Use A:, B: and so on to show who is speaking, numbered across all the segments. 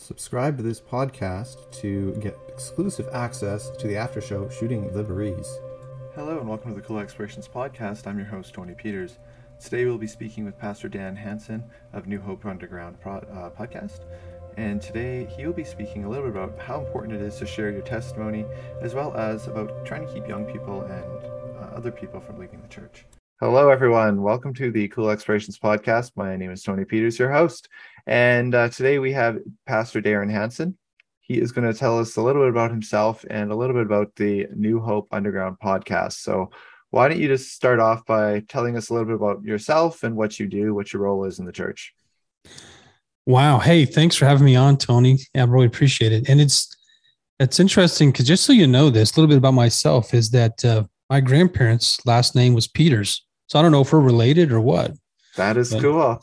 A: Subscribe to this podcast to get exclusive access to the after show Shooting the Breeze. Hello and welcome to the Cool Explorations Podcast. I'm your host, Tony Peters. Today we'll be speaking with Pastor Dan Hansen of New Hope Underground podcast. And today he will be speaking a little bit about how important it is to share your testimony, as well as about trying to keep young people and other people from leaving the church. Hello, everyone. Welcome to the Cool Explorations Podcast. My name is Tony Peters, your host. And today we have Pastor Darren Hansen. He is going to tell us a little bit about himself and a little bit about the New Hope Underground podcast. So why don't you just start off by telling us a little bit about yourself and what you do, what your role is in the church.
B: Wow. Hey, thanks for having me on, Tony. I really appreciate it. And it's interesting because just so you know this, a little bit about myself is that my grandparents' last name was Peters. So I don't know if we're related or what.
A: That is cool.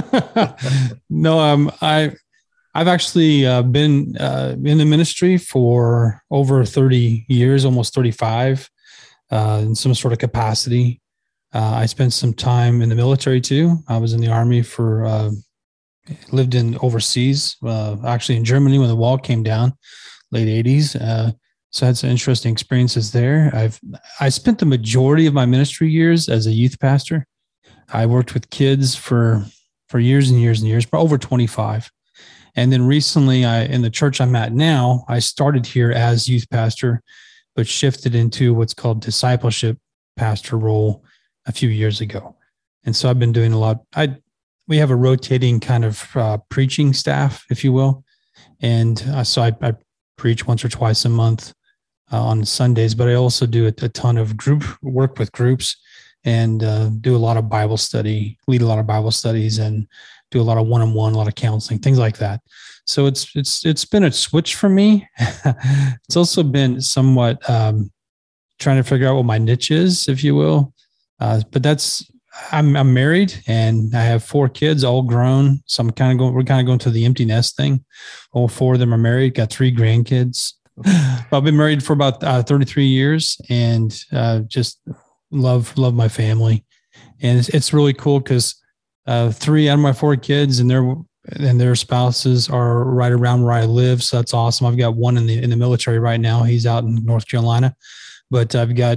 B: No, I've actually been in the ministry for over 30 years, almost 35, in some sort of capacity. I spent some time in the military too. I was in the Army for, lived in overseas, actually in Germany when the wall came down, late 80s. So I had some interesting experiences there. I spent the majority of my ministry years as a youth pastor. I worked with kids for years and years and years, for over 25. And then recently, in the church I'm at now, I started here as youth pastor, but shifted into what's called discipleship pastor role a few years ago. And so I've been doing a lot. We have a rotating kind of preaching staff, if you will. And so I preach once or twice a month on Sundays, but I also do a ton of group work with groups and do a lot of Bible study, lead a lot of Bible studies, and do a lot of one-on-one, a lot of counseling, things like that. So it's been a switch for me. It's also been somewhat trying to figure out what my niche is, if you will. But I'm married and I have 4 kids, all grown. So we're kind of going to the empty nest thing. All 4 of them are married, got 3 grandkids. But I've been married for about 33 years and just love my family. And it's really cool because 3 out of my 4 kids and their spouses are right around where I live. So that's awesome. I've got one in the military right now. He's out in North Carolina, but I've got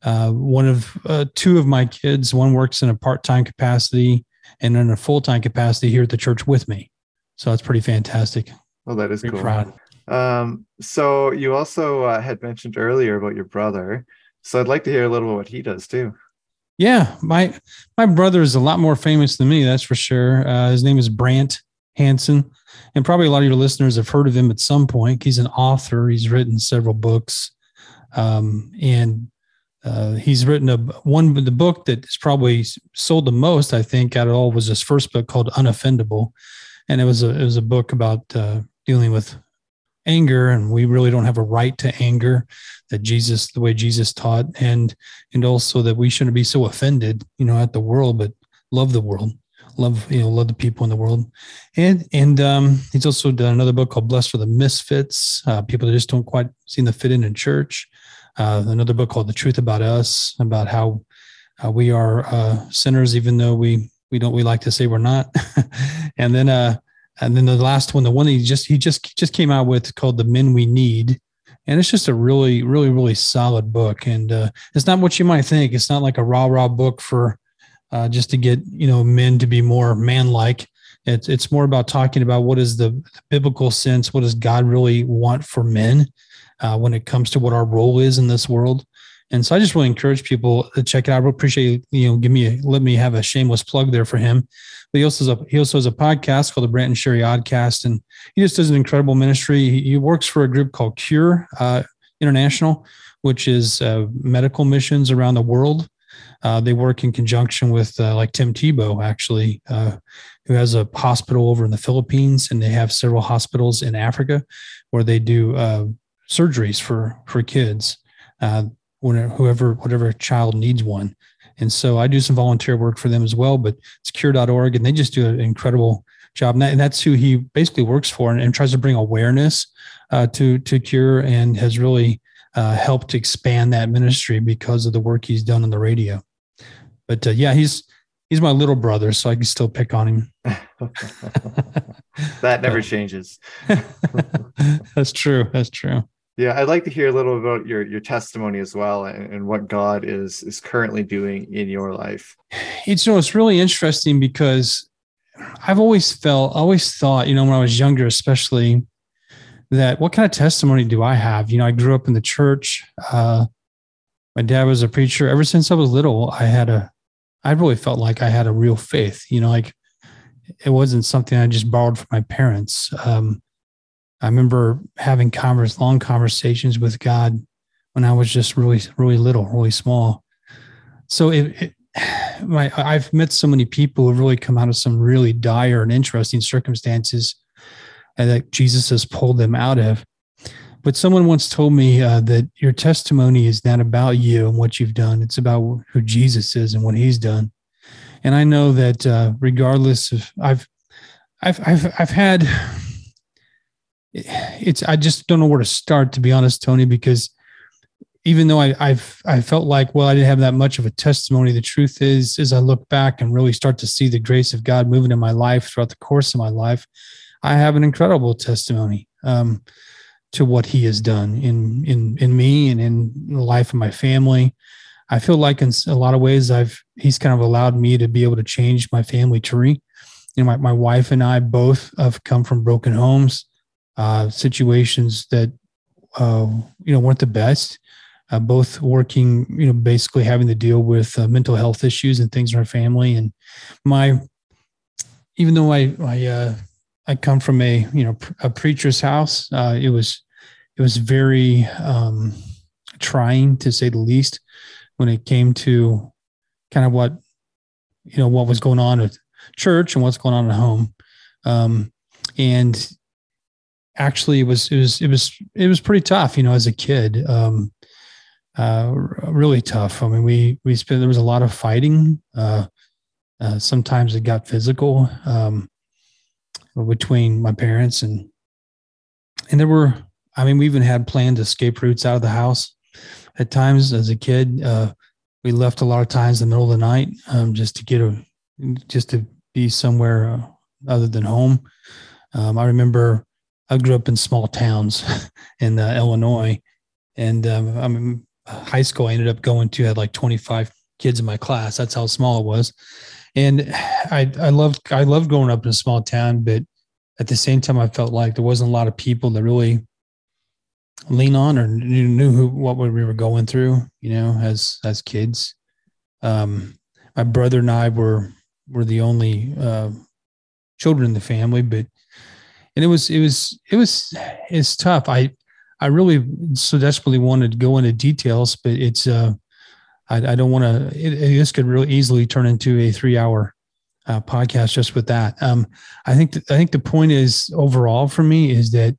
B: 2 of my kids. One works in a part-time capacity and in a full-time capacity here at the church with me. So that's pretty fantastic.
A: Well, that is
B: pretty
A: cool.
B: Proud.
A: So you also had mentioned earlier about your brother. So I'd like to hear a little bit what he does too.
B: Yeah, my brother is a lot more famous than me, that's for sure. His name is Brant Hansen, and probably a lot of your listeners have heard of him at some point. He's an author. He's written several books, and he's written the book that is probably sold the most, I think, out of all was his first book called Unoffendable, and it was a book about dealing with anger, and we really don't have a right to anger, the way Jesus taught, and also that we shouldn't be so offended, at the world, but love the world, love the people in the world. And he's also done another book called Blessed for the Misfits, people that just don't quite seem to fit in church. Another book called The Truth About Us, about how we are sinners, even though we like to say we're not. And then the last one, the one he just came out with, called The Men We Need. And it's just a really, really, really solid book. And it's not what you might think. It's not like a rah-rah book for just to get, men to be more man-like. It's more about talking about what is the biblical sense, what does God really want for men when it comes to what our role is in this world. And so I just really encourage people to check it out. I really appreciate, let me have a shameless plug there for him. But he also has a podcast called the Brant and Sherry Oddcast, and he just does an incredible ministry. He works for a group called Cure International, which is medical missions around the world. They work in conjunction with like Tim Tebow, actually, who has a hospital over in the Philippines, and they have several hospitals in Africa where they do surgeries for kids. Whatever child needs one. And so I do some volunteer work for them as well, but it's cure.org, and they just do an incredible job. And that's who he basically works for and tries to bring awareness to Cure, and has really helped expand that ministry because of the work he's done on the radio. But he's he's my little brother, so I can still pick on him.
A: That never changes.
B: That's true. That's true.
A: Yeah, I'd like to hear a little about your testimony as well, and what God is currently doing in your life.
B: It's really interesting because I've always thought, when I was younger, especially, that what kind of testimony do I have? I grew up in the church. My dad was a preacher. Ever since I was little, I really felt like I had a real faith, like it wasn't something I just borrowed from my parents. I remember having long conversations with God when I was just really, really little, really small. So I've met so many people who have really come out of some really dire and interesting circumstances and that Jesus has pulled them out of. But someone once told me that your testimony is not about you and what you've done. It's about who Jesus is and what he's done. And I know that regardless of, I've had, I just don't know where to start, to be honest, Tony, because even though I felt like, well, I didn't have that much of a testimony, the truth is, as I look back and really start to see the grace of God moving in my life throughout the course of my life, I have an incredible testimony to what he has done in me and in the life of my family. I feel like in a lot of ways he's kind of allowed me to be able to change my family tree. My wife and I both have come from broken homes, situations that weren't the best. Both working, basically having to deal with mental health issues and things in our family. And even though I come from a preacher's house, it was very trying, to say the least, when it came to kind of what was going on at church and what's going on at home. And actually it was pretty tough, as a kid. Really tough. I mean, there was a lot of fighting. Sometimes it got physical between my parents and we even had planned escape routes out of the house at times as a kid. We left a lot of times in the middle of the night, just to be somewhere other than home. I remember I grew up in small towns in Illinois, and high school I ended up going to had like 25 kids in my class. That's how small it was. And I loved growing up in a small town, but at the same time, I felt like there wasn't a lot of people that really lean on or knew what we were going through, as kids. My brother and I were the only children in the family, and it was tough. I really so desperately wanted to go into details, but it's I don't want to. This could really easily turn into a 3-hour podcast just with that. I think the point is, overall for me, is that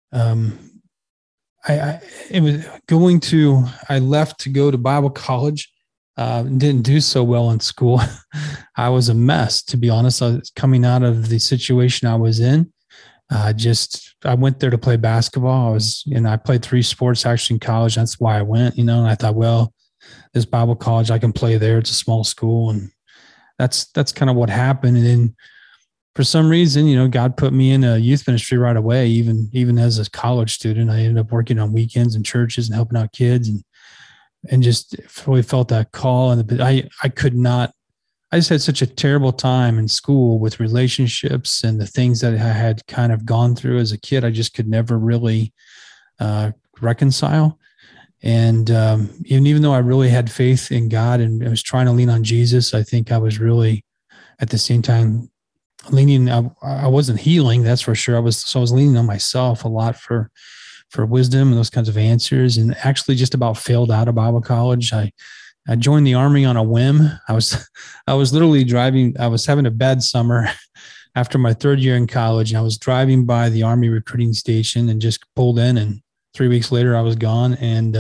B: I left to go to Bible college. Didn't do so well in school. I was a mess, to be honest. I was coming out of the situation I was in. I went there to play basketball. I played 3 sports actually in college. That's why I went, and I thought, well, this Bible college, I can play there. It's a small school. And that's kind of what happened. And then for some reason, God put me in a youth ministry right away. Even as a college student, I ended up working on weekends in churches and helping out kids and just really felt that call. And I just had such a terrible time in school with relationships and the things that I had kind of gone through as a kid. I just could never really reconcile. And even though I really had faith in God and I was trying to lean on Jesus, I think I was really at the same time leaning. I wasn't healing, that's for sure. I was leaning on myself a lot for wisdom and those kinds of answers, and actually just about failed out of Bible college. I joined the Army on a whim. I was literally driving. I was having a bad summer after my 3rd year in college, and I was driving by the Army recruiting station and just pulled in, and 3 weeks later I was gone. And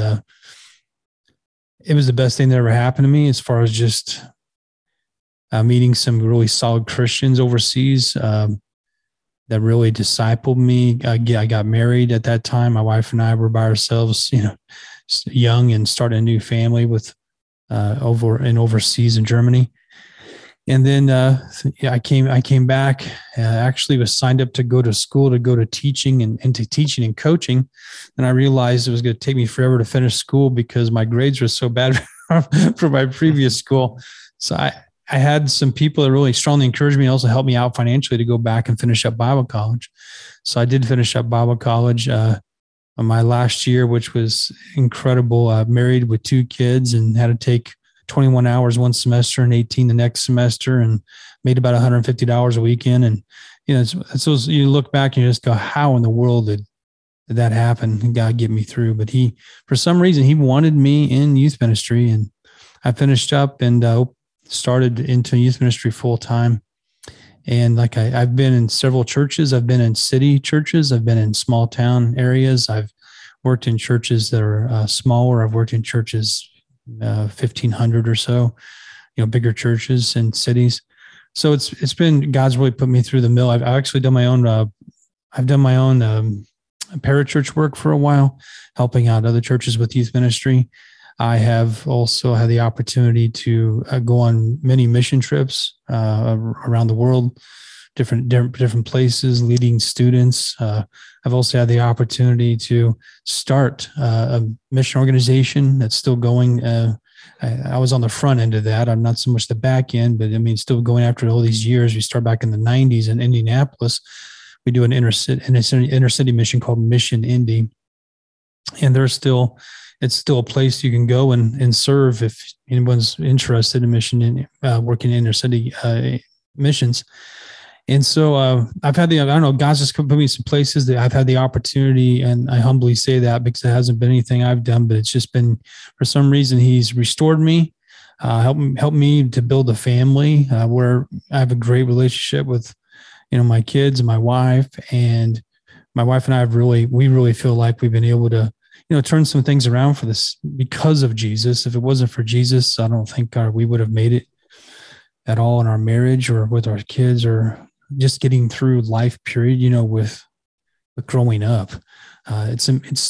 B: it was the best thing that ever happened to me, as far as just meeting some really solid Christians overseas that really discipled me. I got married at that time. My wife and I were by ourselves, young, and started a new family with overseas in Germany. And then yeah, I came back. Actually, was signed up to go to school to go to teaching and into teaching and coaching. And I realized it was going to take me forever to finish school because my grades were so bad for my previous school. So I had some people that really strongly encouraged me and also helped me out financially to go back and finish up Bible college. So I did finish up Bible college on my last year, which was incredible. Married with 2 kids and had to take 21 hours one semester and 18 the next semester, and made about $150 a weekend. And, it's those, you look back and you just go, how in the world did that happen? And God get me through. But for some reason, he wanted me in youth ministry, and I finished up and started into youth ministry full time. And like I've been in several churches. I've been in city churches. I've been in small town areas. I've worked in churches that are smaller. I've worked in churches 1,500 or so, bigger churches and cities. So it's been, God's really put me through the mill. I've actually done my own, parachurch work for a while, helping out other churches with youth ministry. I have also had the opportunity to go on many mission trips around the world, different places, leading students. I've also had the opportunity to start a mission organization that's still going. I was on the front end of that. I'm not so much the back end, but I mean, still going after all these years. We start back in the 90s in Indianapolis. We do an inner city mission called Mission Indy, and it's still a place you can go and serve if anyone's interested in working in inner city missions. And so I've had God's just put me in some places that I've had the opportunity, and I humbly say that because it hasn't been anything I've done, but it's just been, for some reason, he's restored me, helped me to build a family where I have a great relationship with, my kids and my wife. And my wife and I we really feel like we've been able to, turn some things around for this because of Jesus. If it wasn't for Jesus, I don't think we would have made it at all in our marriage or with our kids or just getting through life period, with growing up. It's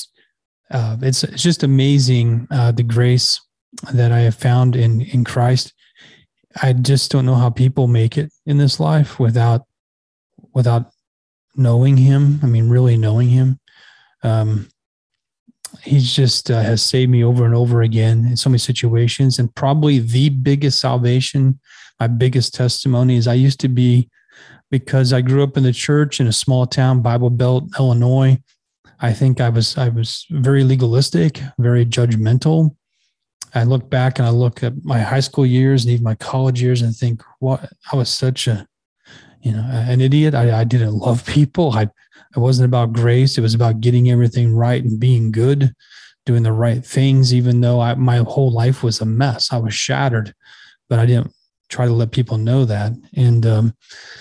B: just amazing, the grace that I have found in Christ. I just don't know how people make it in this life without knowing him. I mean, really knowing him. He's just has saved me over and over again in so many situations. And probably the biggest salvation, my biggest testimony is I used to be, because I grew up in the church in a small town, Bible Belt, Illinois. I think I was very legalistic, very judgmental. I look back and I look at my high school years and even my college years and think, what, I was such an idiot. I didn't love people. It wasn't about grace. It was about getting everything right and being good, doing the right things, even though my whole life was a mess. I was shattered, but I didn't try to let people know that. And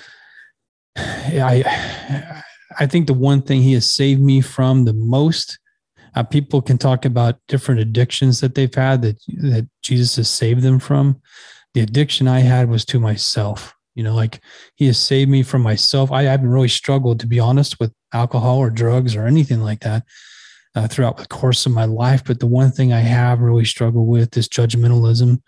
B: I think the one thing he has saved me from the most, people can talk about different addictions that they've had that Jesus has saved them from. The addiction I had was to myself. Like he has saved me from myself. I haven't really struggled, to be honest, with alcohol or drugs or anything like that throughout the course of my life. But the one thing I have really struggled with is judgmentalism,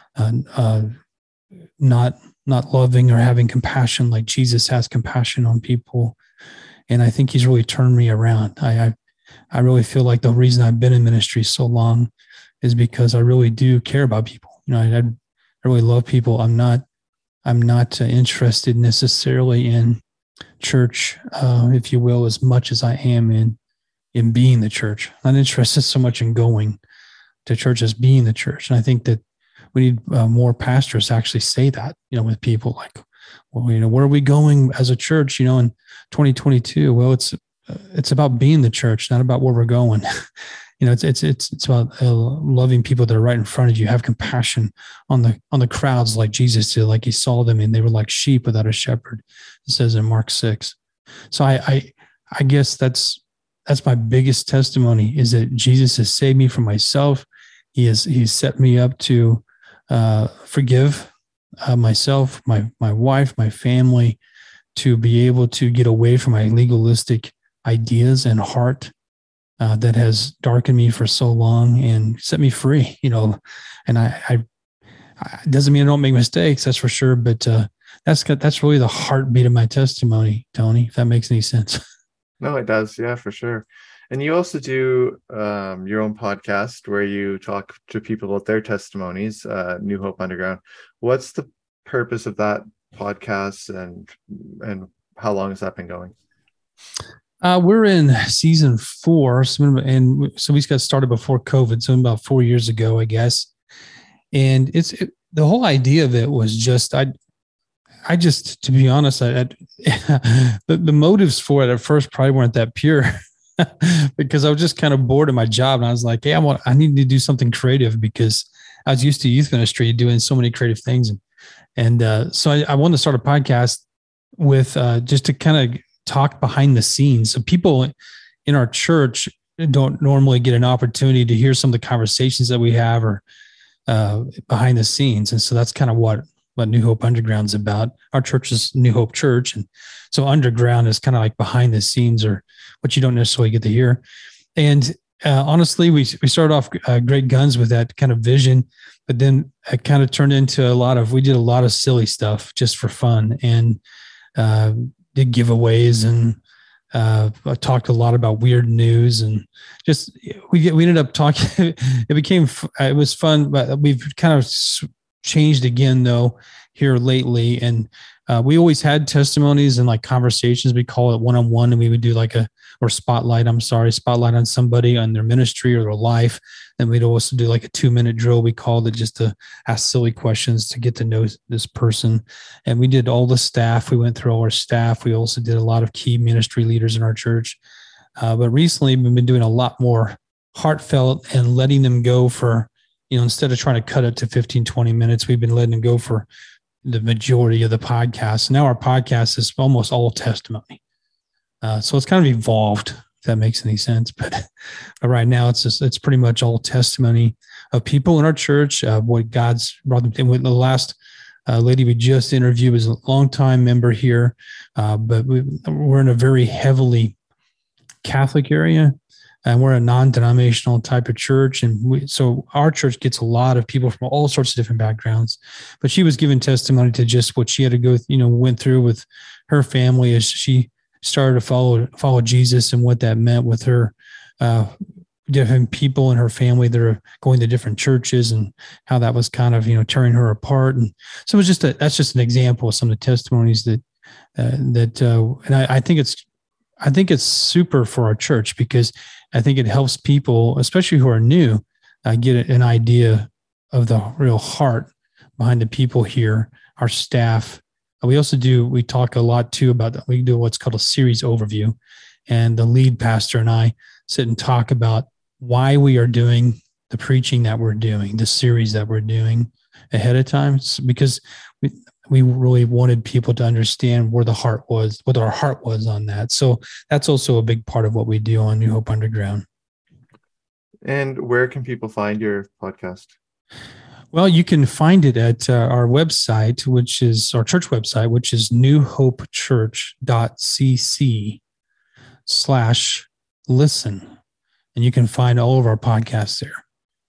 B: not loving or having compassion like Jesus has compassion on people. And I think he's really turned me around. I really feel like the reason I've been in ministry so long is because I really do care about people. I really love people. I'm not interested necessarily in church, if you will, as much as I am in being the church. I'm not interested so much in going to church as being the church. And I think that we need more pastors to actually say that, with people like, well, where are we going as a church, in 2022? Well, it's about being the church, not about where we're going. It's about loving people that are right in front of you. Have compassion on the crowds like Jesus did, like he saw them and they were like sheep without a shepherd. It says in Mark 6. So I guess that's my biggest testimony, is that Jesus has saved me from myself. He's set me up to forgive myself, my wife, my family, to be able to get away from my legalistic ideas and heart that has darkened me for so long and set me free, and I It doesn't mean I don't make mistakes, that's for sure. But that's really the heartbeat of my testimony, Tony, if that makes any sense.
A: No, it does. Yeah, for sure. And you also do your own podcast where you talk to people about their testimonies, New Hope Underground. What's the purpose of that podcast, and how long has that been going?
B: We're in season 4, and so we got started before COVID, so about 4 years ago, I guess. And the whole idea of it was just I just, to be honest, the motives for it at first probably weren't that pure because I was just kind of bored of my job. And I was like, hey, I need to do something creative because I was used to youth ministry doing so many creative things. So I wanted to start a podcast with just to kind of talk behind the scenes. So people in our church don't normally get an opportunity to hear some of the conversations that we have or behind the scenes. And so that's kind of what New Hope Underground's about. Our church is New Hope Church. And so underground is kind of like behind the scenes or what you don't necessarily get to hear. And honestly, we started off great guns with that kind of vision, but then it kind of turned into we did a lot of silly stuff just for fun and did giveaways and I talked a lot about weird news and just, we ended up talking, it was fun, but we've kind of changed again though here lately. And we always had testimonies and like conversations. We call it one-on-one, and we would do spotlight on somebody on their ministry or their life. And we'd also do like a 2-minute drill. We called it just to ask silly questions to get to know this person. And we did all the staff. We went through all our staff. We also did a lot of key ministry leaders in our church. But recently we've been doing a lot more heartfelt and letting them go for, instead of trying to cut it to 15, 20 minutes, we've been letting them go for the majority of the podcast. Now our podcast is almost all testimony. So it's kind of evolved, if that makes any sense. But right now it's pretty much all testimony of people in our church, what God's brought them in. With the last lady we just interviewed was a longtime member here, but we're in a very heavily Catholic area. And we're a non-denominational type of church. And so our church gets a lot of people from all sorts of different backgrounds. But she was giving testimony to just what she had to go, went through with her family as she started to follow Jesus and what that meant with her, different people in her family that are going to different churches and how that was kind of, tearing her apart. And so it was that's just an example of some of the testimonies and I think it's super for our church because I think it helps people, especially who are new, get an idea of the real heart behind the people here, our staff. We talk a lot too about, we do what's called a series overview. And the lead pastor and I sit and talk about why we are doing the preaching that we're doing, the series that we're doing ahead of time, because we really wanted people to understand where the heart was, what our heart was on that. So that's also a big part of what we do on New Hope Underground.
A: And where can people find your podcast?
B: Well, you can find it at our website, which is our church website, which is newhopechurch.cc/listen. And you can find all of our podcasts there.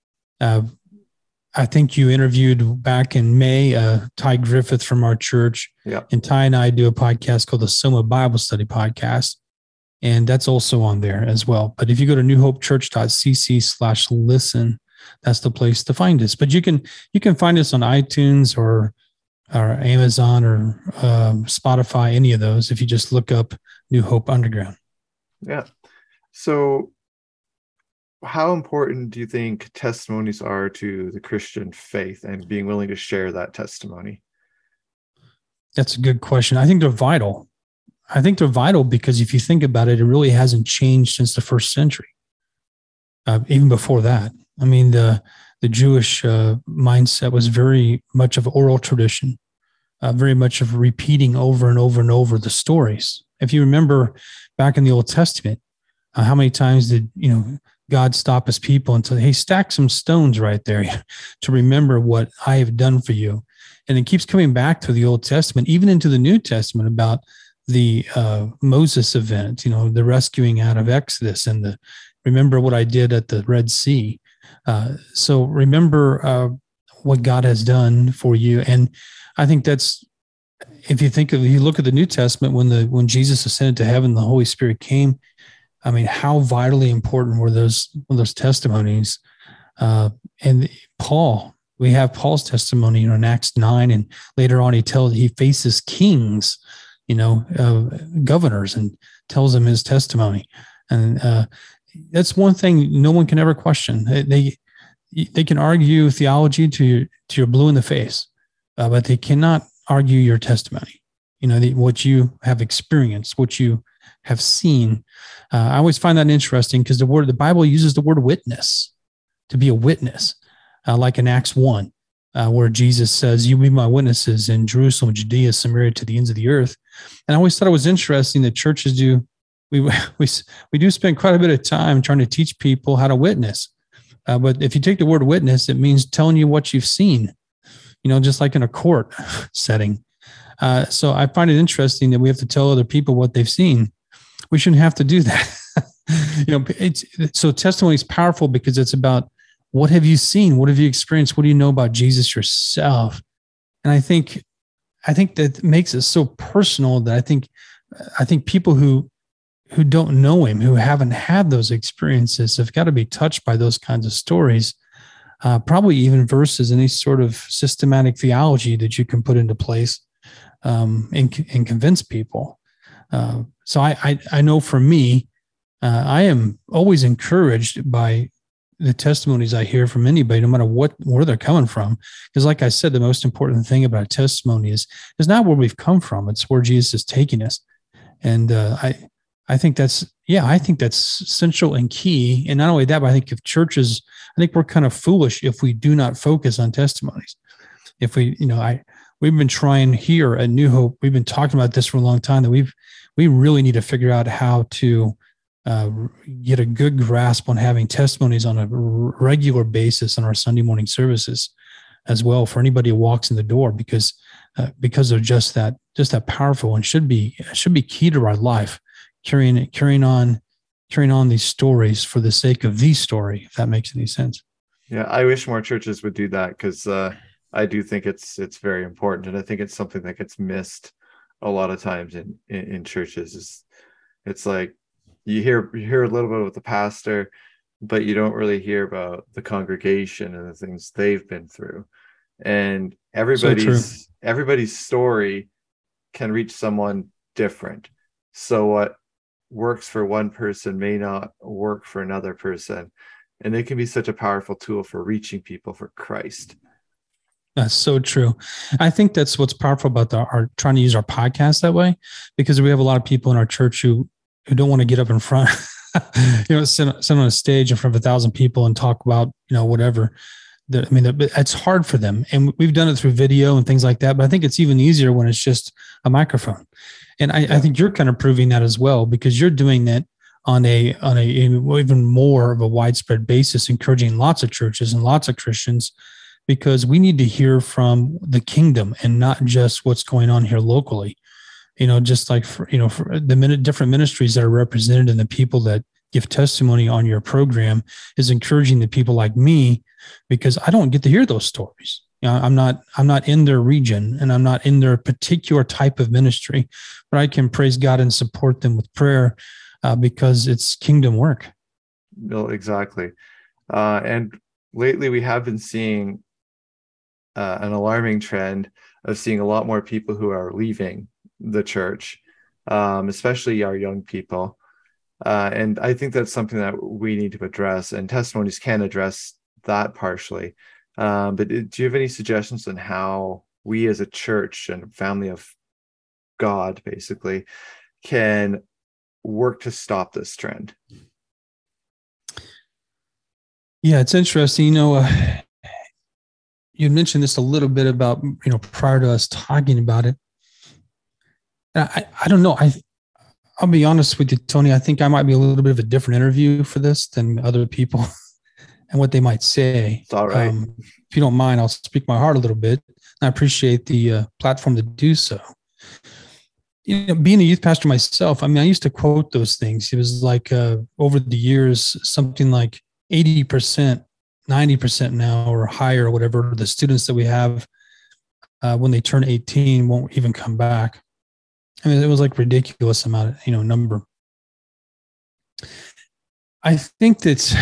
B: I think you interviewed back in May, Ty Griffith from our church.
A: Yeah.
B: And Ty and I do a podcast called the Soma Bible Study Podcast. And that's also on there as well. But if you go to newhopechurch.cc/listen, that's the place to find us. But you can find us on iTunes or Amazon or Spotify, any of those, if you just look up New Hope Underground.
A: Yeah. So how important do you think testimonies are to the Christian faith and being willing to share that testimony?
B: That's a good question. I think they're vital. Because if you think about it, it really hasn't changed since the first century. Even before that, I mean, the Jewish mindset was very much of oral tradition, very much of repeating over and over and over the stories. If you remember back in the Old Testament, how many times did God stop his people and say, hey, stack some stones right there to remember what I have done for you. And it keeps coming back to the Old Testament, even into the New Testament, about the Moses event, the rescuing out of Exodus and remember what I did at the Red Sea. So remember what God has done for you. And I think that's, if you look at the New Testament, when Jesus ascended to heaven, the Holy Spirit came. I mean, how vitally important were those testimonies? And we have Paul's testimony, in Acts 9, and later on he faces kings, governors, and tells them his testimony. And that's one thing no one can ever question. They can argue theology to your blue in the face, but they cannot argue your testimony. What you have experienced, what you have seen. I always find that interesting because the Bible uses the word witness, to be a witness, like in Acts 1, where Jesus says, "You be my witnesses in Jerusalem, Judea, Samaria, to the ends of the earth." And I always thought it was interesting that churches do. We do spend quite a bit of time trying to teach people how to witness. But if you take the word witness, it means telling you what you've seen, just like in a court setting. So I find it interesting that we have to tell other people what they've seen. We shouldn't have to do that. So testimony is powerful because it's about, what have you seen? What have you experienced? What do you know about Jesus yourself? And I think that makes it so personal that I think people who don't know him, who haven't had those experiences, have got to be touched by those kinds of stories. Probably even versus any sort of systematic theology that you can put into place and convince people. So I know for me, I am always encouraged by the testimonies I hear from anybody, no matter where they're coming from. Because like I said, the most important thing about a testimony is not where we've come from. It's where Jesus is taking us. And I think that's essential and key. And not only that, but I think I think we're kind of foolish if we do not focus on testimonies. If we've been trying here at New Hope, we've been talking about this for a long time, that we really need to figure out how to get a good grasp on having testimonies on a regular basis in our Sunday morning services as well, for anybody who walks in the door, because they're just that powerful, and should be key to our life, carrying on these stories for the sake of the story, if that makes any sense.
A: Yeah, I wish more churches would do that, because I do think it's very important, and I think it's something that gets missed a lot of times in churches. It's like you hear a little bit with the pastor, but you don't really hear about the congregation and the things they've been through. And everybody's story can reach someone different. So what works for one person may not work for another person. And it can be such a powerful tool for reaching people for Christ.
B: That's so true. I think that's what's powerful about our trying to use our podcast that way, because we have a lot of people in our church who don't want to get up in front, sit on a stage in front of 1,000 people and talk about, whatever. It's hard for them. And we've done it through video and things like that, but I think it's even easier when it's just a microphone. And I think you're kind of proving that as well, because you're doing that on a even more of a widespread basis, encouraging lots of churches and lots of Christians, because we need to hear from the kingdom and not just what's going on here locally. Just like for the different ministries that are represented and the people that give testimony on your program, is encouraging the people like me, because I don't get to hear those stories. I'm not in their region, and I'm not in their particular type of ministry, but I can praise God and support them with prayer because it's kingdom work.
A: No, exactly. And lately we have been seeing an alarming trend of seeing a lot more people who are leaving the church, especially our young people. And I think that's something that we need to address, and testimonies can address that partially. But do you have any suggestions on how we as a church and family of God basically can work to stop this trend?
B: Yeah, it's interesting. You mentioned this a little bit about, prior to us talking about it. I don't know. I'll be honest with you, Tony. I think I might be a little bit of a different interview for this than other people and what they might say.
A: It's all right.
B: If you don't mind, I'll speak my heart a little bit. I appreciate the platform to do so. Being a youth pastor myself, I used to quote those things. It was like over the years, something like 80% 90% now or higher, or whatever, the students that we have when they turn 18 won't even come back. I mean, it was like ridiculous amount of, number. I think that's,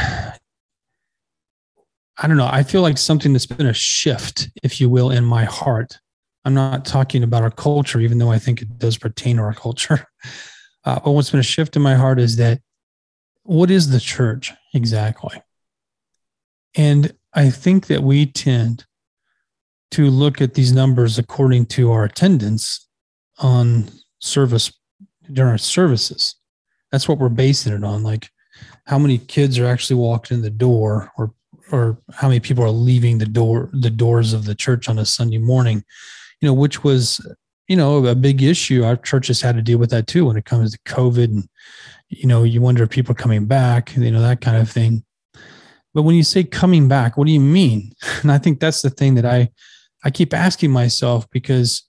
B: I don't know. I feel like something that's been a shift, if you will, in my heart. I'm not talking about our culture, even though I think it does pertain to our culture. But what's been a shift in my heart is that, what is the church exactly? And I think that we tend to look at these numbers according to our attendance on service during our services. That's what we're basing it on. Like, how many kids are actually walking in the door, or how many people are leaving the doors of the church on a Sunday morning, which was, a big issue. Our churches had to deal with that too when it comes to COVID, and, you wonder if people are coming back, that kind of thing. But when you say coming back, what do you mean? And I think that's the thing that I keep asking myself, because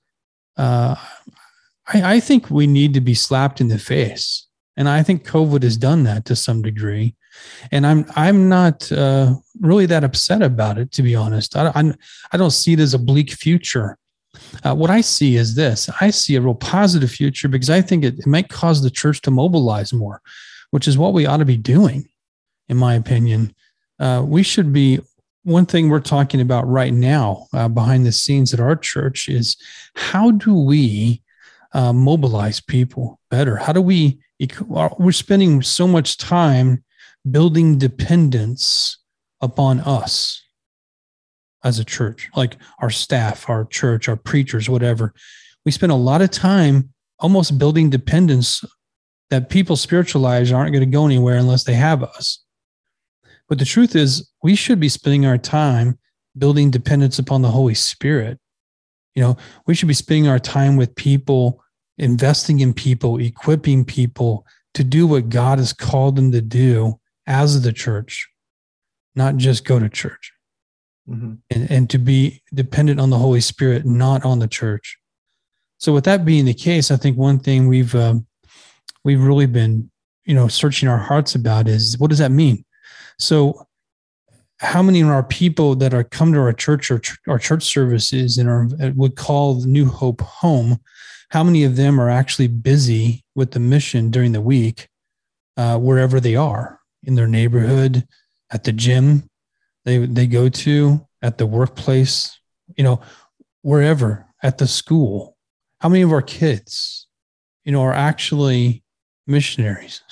B: I think we need to be slapped in the face. And I think COVID has done that to some degree. And I'm not really that upset about it, to be honest. I don't see it as a bleak future. What I see is this. I see a real positive future, because I think it might cause the church to mobilize more, which is what we ought to be doing, in my opinion. We should be, one thing we're talking about right now behind the scenes at our church is, how do we mobilize people better? How do we're spending so much time building dependence upon us as a church, like our staff, our church, our preachers, whatever. We spend a lot of time almost building dependence that people's spiritual lives aren't going to go anywhere unless they have us. But the truth is, we should be spending our time building dependence upon the Holy Spirit. We should be spending our time with people, investing in people, equipping people to do what God has called them to do as the church, not just go to church. Mm-hmm. And to be dependent on the Holy Spirit, not on the church. So with that being the case, I think one thing we've really been, searching our hearts about is, what does that mean? So how many of our people that are come to our church or our church services and would call the New Hope home, how many of them are actually busy with the mission during the week, wherever they are, in their neighborhood, at the gym they go to, at the workplace, wherever, at the school? How many of our kids, are actually missionaries,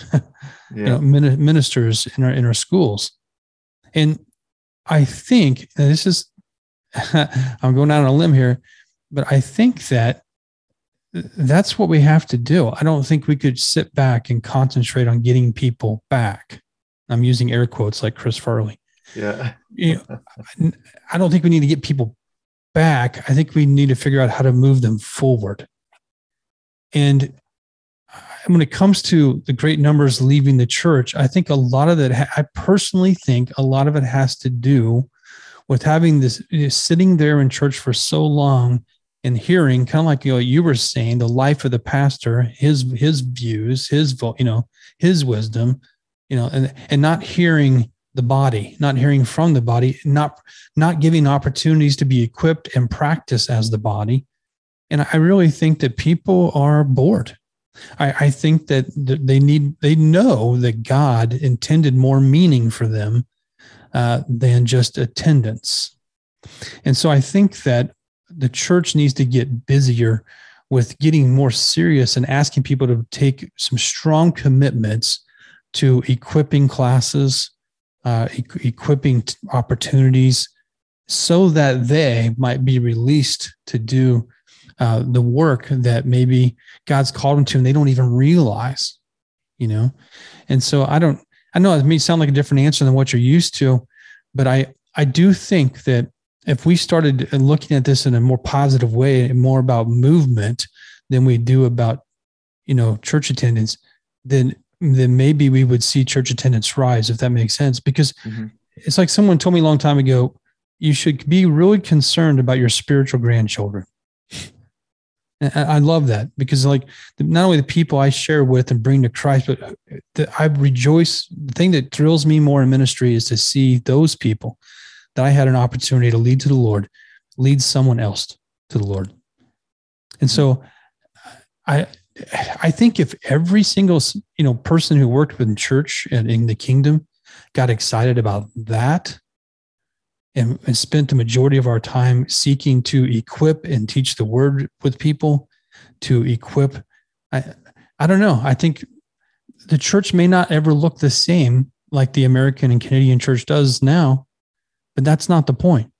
B: ministers in our schools? And I think, and this is, I'm going out on a limb here, but I think that that's what we have to do. I don't think we could sit back and concentrate on getting people back. I'm using air quotes like Chris Farley.
A: Yeah.
B: I don't think we need to get people back. I think we need to figure out how to move them forward. And when it comes to the great numbers leaving the church, I think a lot of that, I personally think a lot of it has to do with having this, sitting there in church for so long and hearing, kind of like you were saying, the life of the pastor, his views, his wisdom, and not hearing the body, not hearing from the body, not giving opportunities to be equipped and practice as the body. And I really think that people are bored. I think that they know that God intended more meaning for them than just attendance. And so I think that the church needs to get busier with getting more serious and asking people to take some strong commitments to equipping classes, equipping opportunities, so that they might be released to do the work that maybe God's called them to, and they don't even realize, And so I know it may sound like a different answer than what you're used to, but I do think that if we started looking at this in a more positive way and more about movement than we do about, church attendance, then maybe we would see church attendance rise, if that makes sense. Because It's like someone told me a long time ago, you should be really concerned about your spiritual grandchildren. And I love that because like not only the people I share with and bring to Christ, but I rejoice. The thing that thrills me more in ministry is to see those people that I had an opportunity to lead to the Lord, lead someone else to the Lord. And so I think if every single, person who worked within church and in the kingdom got excited about that and spent the majority of our time seeking to equip and teach the word with people, to equip, I don't know. I think the church may not ever look the same like the American and Canadian church does now, but that's not the point.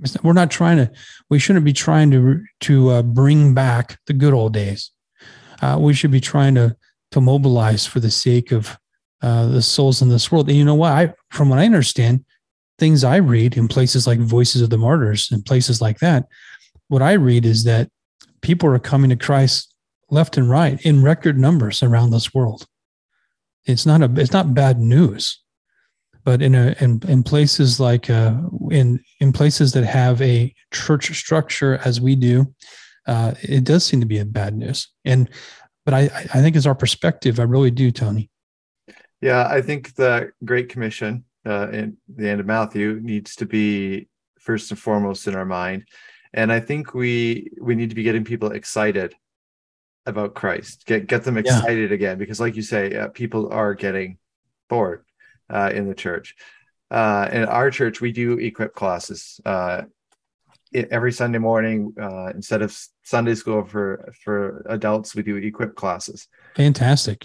B: We shouldn't be trying to bring back the good old days. We should be trying to mobilize for the sake of the souls in this world. And you know what? From what I understand, things I read in places like Voices of the Martyrs and places like that, what I read is that people are coming to Christ left and right in record numbers around this world. It's not bad news, but in places like in places that have a church structure as we do, it does seem to be a bad news. But I think it's our perspective. I really do, Tony.
A: Yeah, I think the Great Commission in the end of Matthew needs to be first and foremost in our mind. And I think we need to be getting people excited about Christ, get them excited again, because like you say, people are getting bored in the church. In our church, we do equip classes every Sunday morning. Instead of Sunday school for adults, we do equip classes.
B: Fantastic.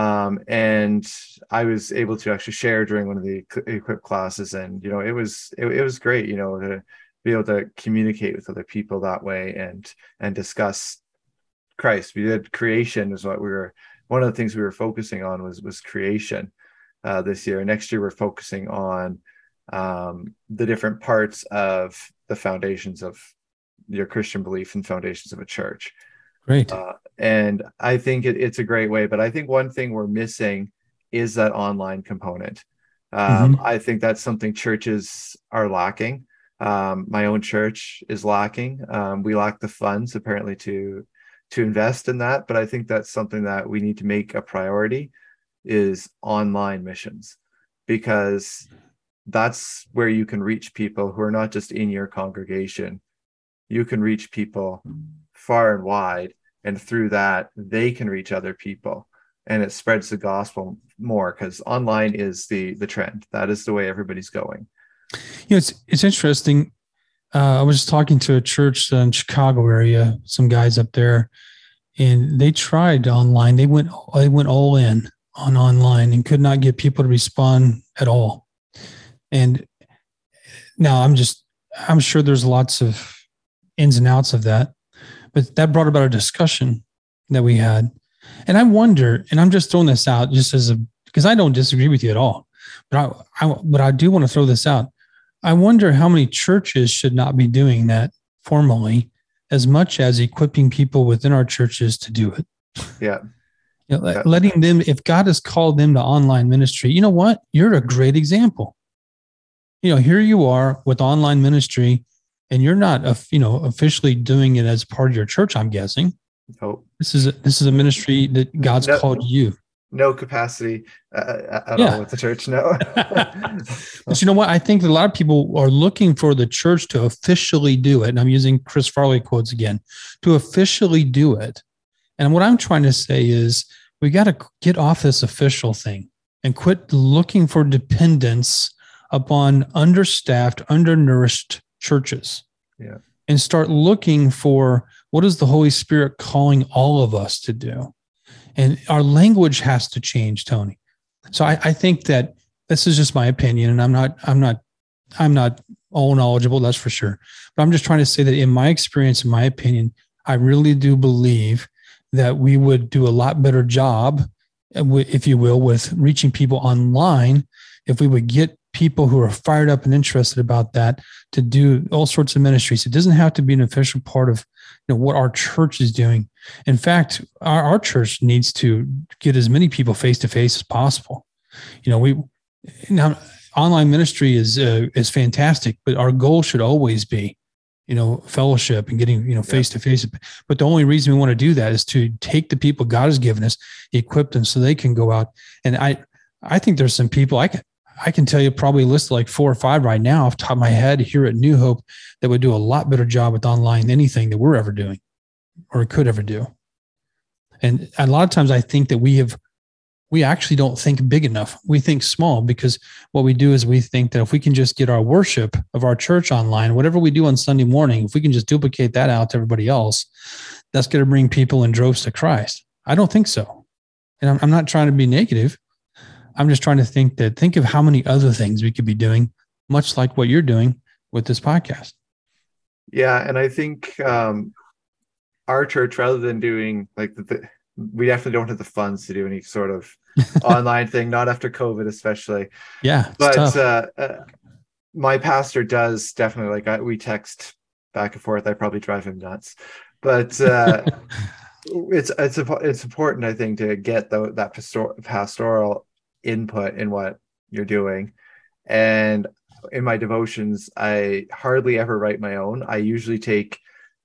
A: And I was able to actually share during one of the equip classes, and it was great, to be able to communicate with other people that way and discuss Christ. We did creation is what one of the things we were focusing on was creation this year. Next year we're focusing on the different parts of the foundations of your Christian belief and foundations of a church.
B: Great.
A: And I think it's a great way, but I think one thing we're missing is that online component. I think that's something churches are lacking. My own church is lacking. We lack the funds apparently to invest in that, but I think that's something that we need to make a priority, is online missions, because that's where you can reach people who are not just in your congregation. You can reach people far and wide, and through that they can reach other people, and it spreads the gospel more, because online is the trend. That is the way everybody's going.
B: It's interesting. I was just talking to a church in Chicago area, some guys up there, and they tried online. They went all in on online and could not get people to respond at all. And now I'm sure there's lots of ins and outs of that, but that brought about a discussion that we had. And I wonder, and I'm just throwing this out just because I don't disagree with you at all, but I do want to throw this out. I wonder how many churches should not be doing that formally as much as equipping people within our churches to do it.
A: Yeah.
B: Letting them, if God has called them to online ministry, you know what? You're a great example. Here you are with online ministry, and you're not, officially doing it as part of your church, I'm guessing.
A: Oh.
B: This is a ministry that God's called you.
A: No capacity at all with the church. No.
B: But you know what? I think that a lot of people are looking for the church to officially do it. And I'm using Chris Farley quotes again, to officially do it. And what I'm trying to say is we got to get off this official thing and quit looking for dependence upon understaffed, undernourished churches.
A: Yeah.
B: And start looking for what is the Holy Spirit calling all of us to do. And our language has to change, Tony. So I think that this is just my opinion, and I'm not all knowledgeable, that's for sure. But I'm just trying to say that in my experience, in my opinion, I really do believe that we would do a lot better job, if you will, with reaching people online if we would get people who are fired up and interested about that to do all sorts of ministries. It doesn't have to be an official part of what our church is doing. In fact, our church needs to get as many people face to face as possible. Now online ministry is fantastic, but our goal should always be fellowship and getting,
A: Yeah.
B: face to face. But the only reason we want to do that is to take the people God has given us, equip them so they can go out. And I think there's some people I can tell you probably a list of like 4 or 5 right now off the top of my head here at New Hope that would do a lot better job with online than anything that we're ever doing or could ever do. And a lot of times I think that we actually don't think big enough. We think small, because what we do is we think that if we can just get our worship of our church online, whatever we do on Sunday morning, if we can just duplicate that out to everybody else, that's going to bring people in droves to Christ. I don't think so. And I'm not trying to be negative. I'm just trying to think of how many other things we could be doing, much like what you're doing with this podcast.
A: Yeah. And I think our church, rather than doing like we definitely don't have the funds to do any sort of online thing, not after COVID, especially.
B: Yeah.
A: But my pastor does definitely, like, we text back and forth. I probably drive him nuts, but it's important, I think, to get that pastoral input in what you're doing. And in my devotions, I hardly ever write my own. I usually take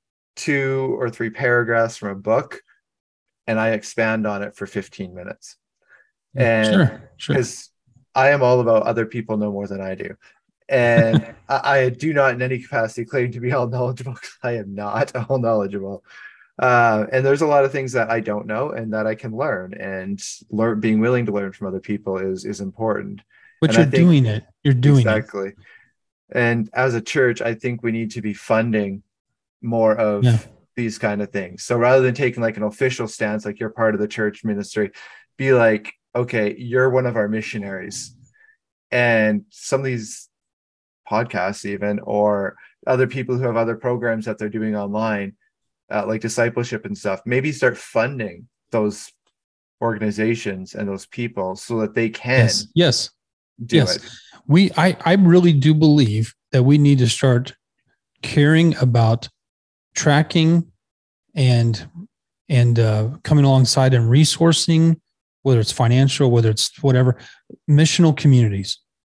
A: 2 or 3 paragraphs from a book and I expand on it for 15 minutes. And
B: sure.
A: Because I am all about other people know more than I do. And I do not in any capacity claim to be all knowledgeable, because I am not all knowledgeable. And there's a lot of things that I don't know and that I can learn, and being willing to learn from other people is important.
B: But
A: and
B: you're doing it. You're doing
A: exactly. It. And as a church, I think we need to be funding more of these kind of things. So rather than taking like an official stance, like you're part of the church ministry, be like, okay, you're one of our missionaries. And some of these podcasts even, or other people who have other programs that they're doing online, like discipleship and stuff, maybe start funding those organizations and those people so that they can do it.
B: I really do believe that we need to start caring about tracking and coming alongside and resourcing, whether it's financial, whether it's whatever, missional communities.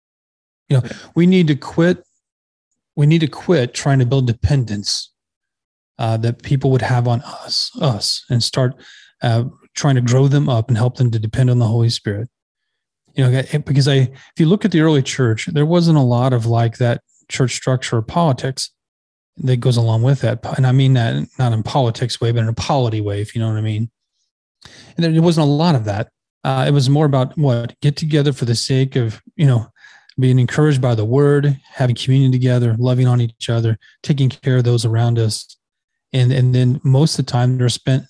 B: We need to quit trying to build dependence that people would have on us, and start trying to grow them up and help them to depend on the Holy Spirit. Because if you look at the early church, there wasn't a lot of like that church structure or politics that goes along with that. And I mean that not in politics way, but in a polity way, if you know what I mean. And there wasn't a lot of that. It was more about get together for the sake of, being encouraged by the word, having communion together, loving on each other, taking care of those around us. And then most of the time they're spent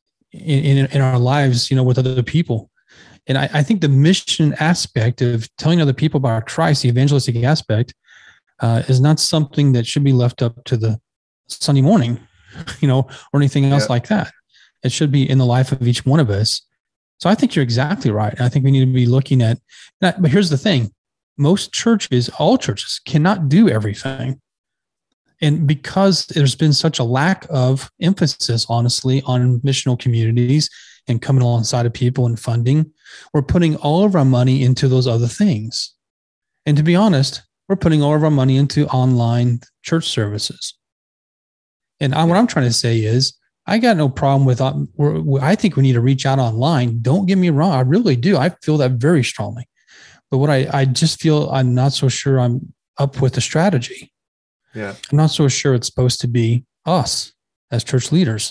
B: in our lives, with other people. And I think the mission aspect of telling other people about Christ, the evangelistic aspect, is not something that should be left up to the Sunday morning, or anything else like that. It should be in the life of each one of us. So I think you're exactly right. I think we need to be looking at that. But here's the thing. Most churches, all churches, cannot do everything. And because there's been such a lack of emphasis, honestly, on missional communities and coming alongside of people and funding, we're putting all of our money into those other things. And to be honest, we're putting all of our money into online church services. And what I'm trying to say is, I got no problem with, I think we need to reach out online. Don't get me wrong. I really do. I feel that very strongly. But what I just feel, I'm not so sure I'm up with the strategy.
A: Yeah.
B: I'm not so sure it's supposed to be us as church leaders.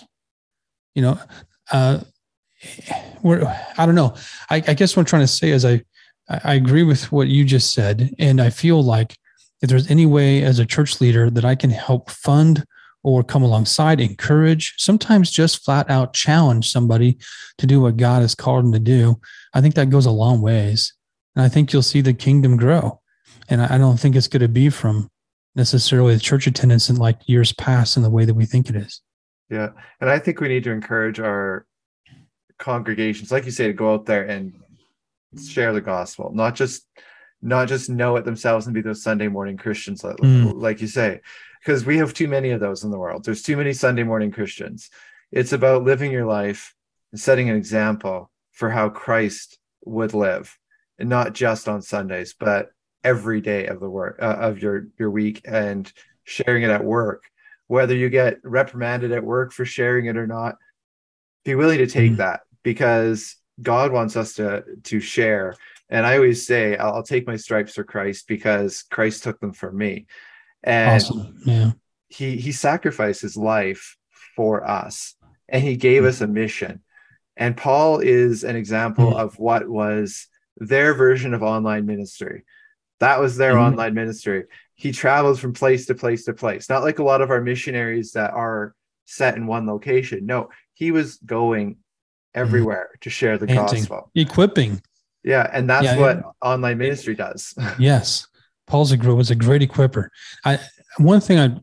B: I don't know. I guess what I'm trying to say is I agree with what you just said. And I feel like if there's any way as a church leader that I can help fund or come alongside, encourage, sometimes just flat out challenge somebody to do what God has called them to do, I think that goes a long ways. And I think you'll see the kingdom grow. And I don't think it's going to be from necessarily the church attendance in like years past in the way that we think it is.
A: Yeah. And I think we need to encourage our congregations, like you say, to go out there and share the gospel, not just know it themselves and be those Sunday morning Christians, like you say, because we have too many of those in the world. There's too many Sunday morning Christians. It's about living your life and setting an example for how Christ would live, and not just on Sundays, but every day of the work of your week, and sharing it at work. whether you get reprimanded at work for sharing it or not, be willing to take that, because God wants us to share. And I always say, I'll take my stripes for Christ because Christ took them for me. And
B: Awesome. Yeah.
A: He sacrificed his life for us, and he gave us a mission. And Paul is an example of what was their version of online ministry. That was their online ministry. He traveled from place to place to place, not like a lot of our missionaries that are set in one location. No, he was going everywhere to share the gospel.
B: Equipping.
A: Yeah, and that's what online ministry does.
B: Yes. Paul's was a great equipper. One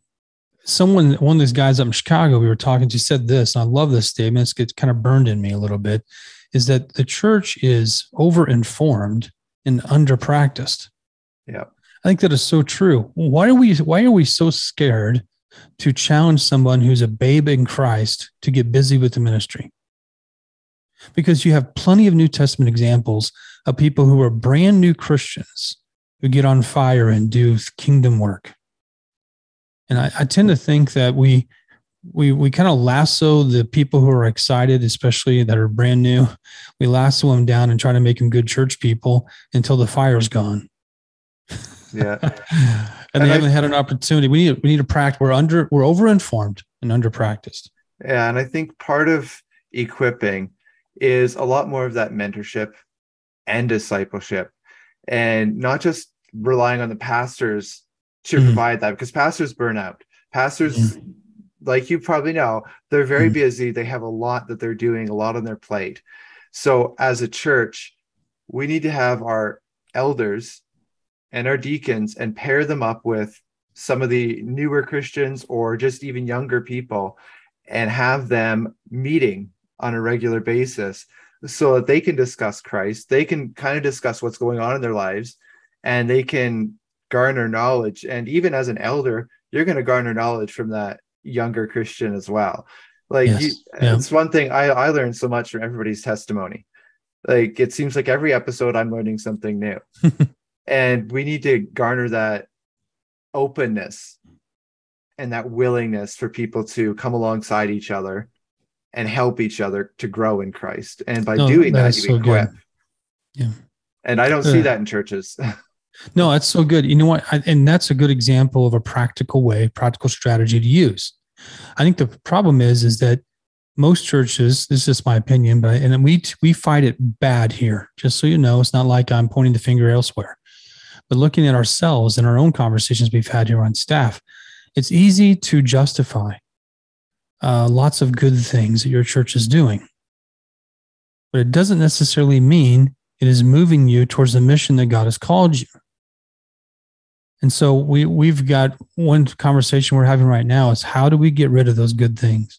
B: of these guys up in Chicago we were talking to said this, and I love this statement. It's kind of burned in me a little bit, is that the church is over-informed and under-practiced.
A: Yeah.
B: I think that is so true. Why are we so scared to challenge someone who's a babe in Christ to get busy with the ministry? Because you have plenty of New Testament examples of people who are brand new Christians who get on fire and do kingdom work. And I tend to think that we kind of lasso the people who are excited, especially that are brand new. We lasso them down and try to make them good church people until the fire's gone.
A: Yeah.
B: and they haven't had an opportunity. We need to practice. We're over-informed and under-practiced.
A: Yeah. And I think part of equipping is a lot more of that mentorship and discipleship, and not just relying on the pastors to provide that, because pastors burn out. Pastors, like you probably know, they're very busy. They have a lot that they're doing, a lot on their plate. So as a church, we need to have our elders and our deacons and pair them up with some of the newer Christians or just even younger people, and have them meeting on a regular basis so that they can discuss Christ. They can kind of discuss what's going on in their lives, and they can garner knowledge. And even as an elder, you're going to garner knowledge from that younger Christian as well. Like, it's one thing I learned so much from everybody's testimony. Like, it seems like every episode I'm learning something new. And we need to garner that openness and that willingness for people to come alongside each other and help each other to grow in Christ. And by doing that, you equip.
B: Yeah.
A: And I don't see that in churches.
B: No, that's so good. You know what? And that's a good example of a practical strategy to use. I think the problem is that most churches, this is just my opinion, but we fight it bad here. Just so you know, it's not like I'm pointing the finger elsewhere. But looking at ourselves and our own conversations we've had here on staff, it's easy to justify lots of good things that your church is doing. But it doesn't necessarily mean it is moving you towards the mission that God has called you. And so we've got one conversation we're having right now is, how do we get rid of those good things?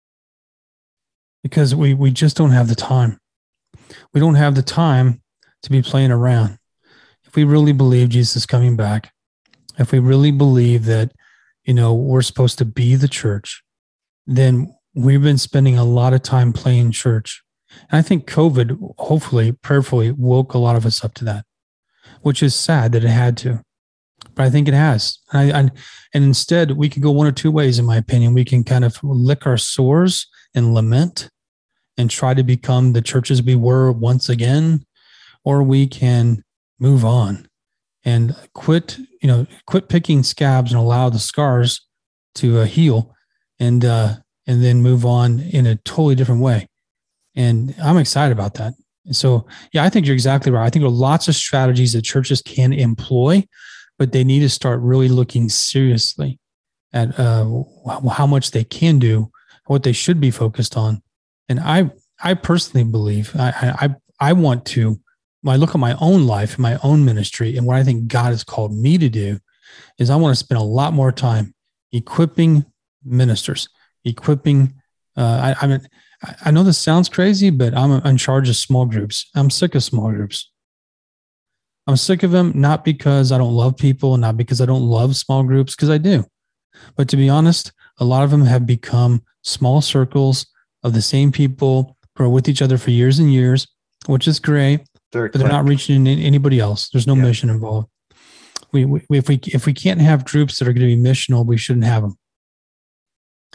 B: Because we just don't have the time. We don't have the time to be playing around. If we really believe Jesus is coming back, if we really believe that, we're supposed to be the church, then we've been spending a lot of time playing church. And I think COVID, hopefully, prayerfully, woke a lot of us up to that, which is sad that it had to. But I think it has. And instead, we could go one or two ways, in my opinion. We can kind of lick our sores and lament and try to become the churches we were once again, or we can move on and quit picking scabs and allow the scars to heal, and then move on in a totally different way. And I'm excited about that. So, I think you're exactly right. I think there are lots of strategies that churches can employ, but they need to start really looking seriously at how much they can do, what they should be focused on. And I personally believe I want to, when I look at my own life, my own ministry, and what I think God has called me to do, is I want to spend a lot more time equipping ministers, equipping. I know this sounds crazy, but I'm in charge of small groups. I'm sick of small groups. I'm sick of them, not because I don't love people, not because I don't love small groups, because I do. But to be honest, a lot of them have become small circles of the same people who are with each other for years and years, which is great, but they're not reaching anybody else. There's no mission involved. If we can't have groups that are going to be missional, we shouldn't have them.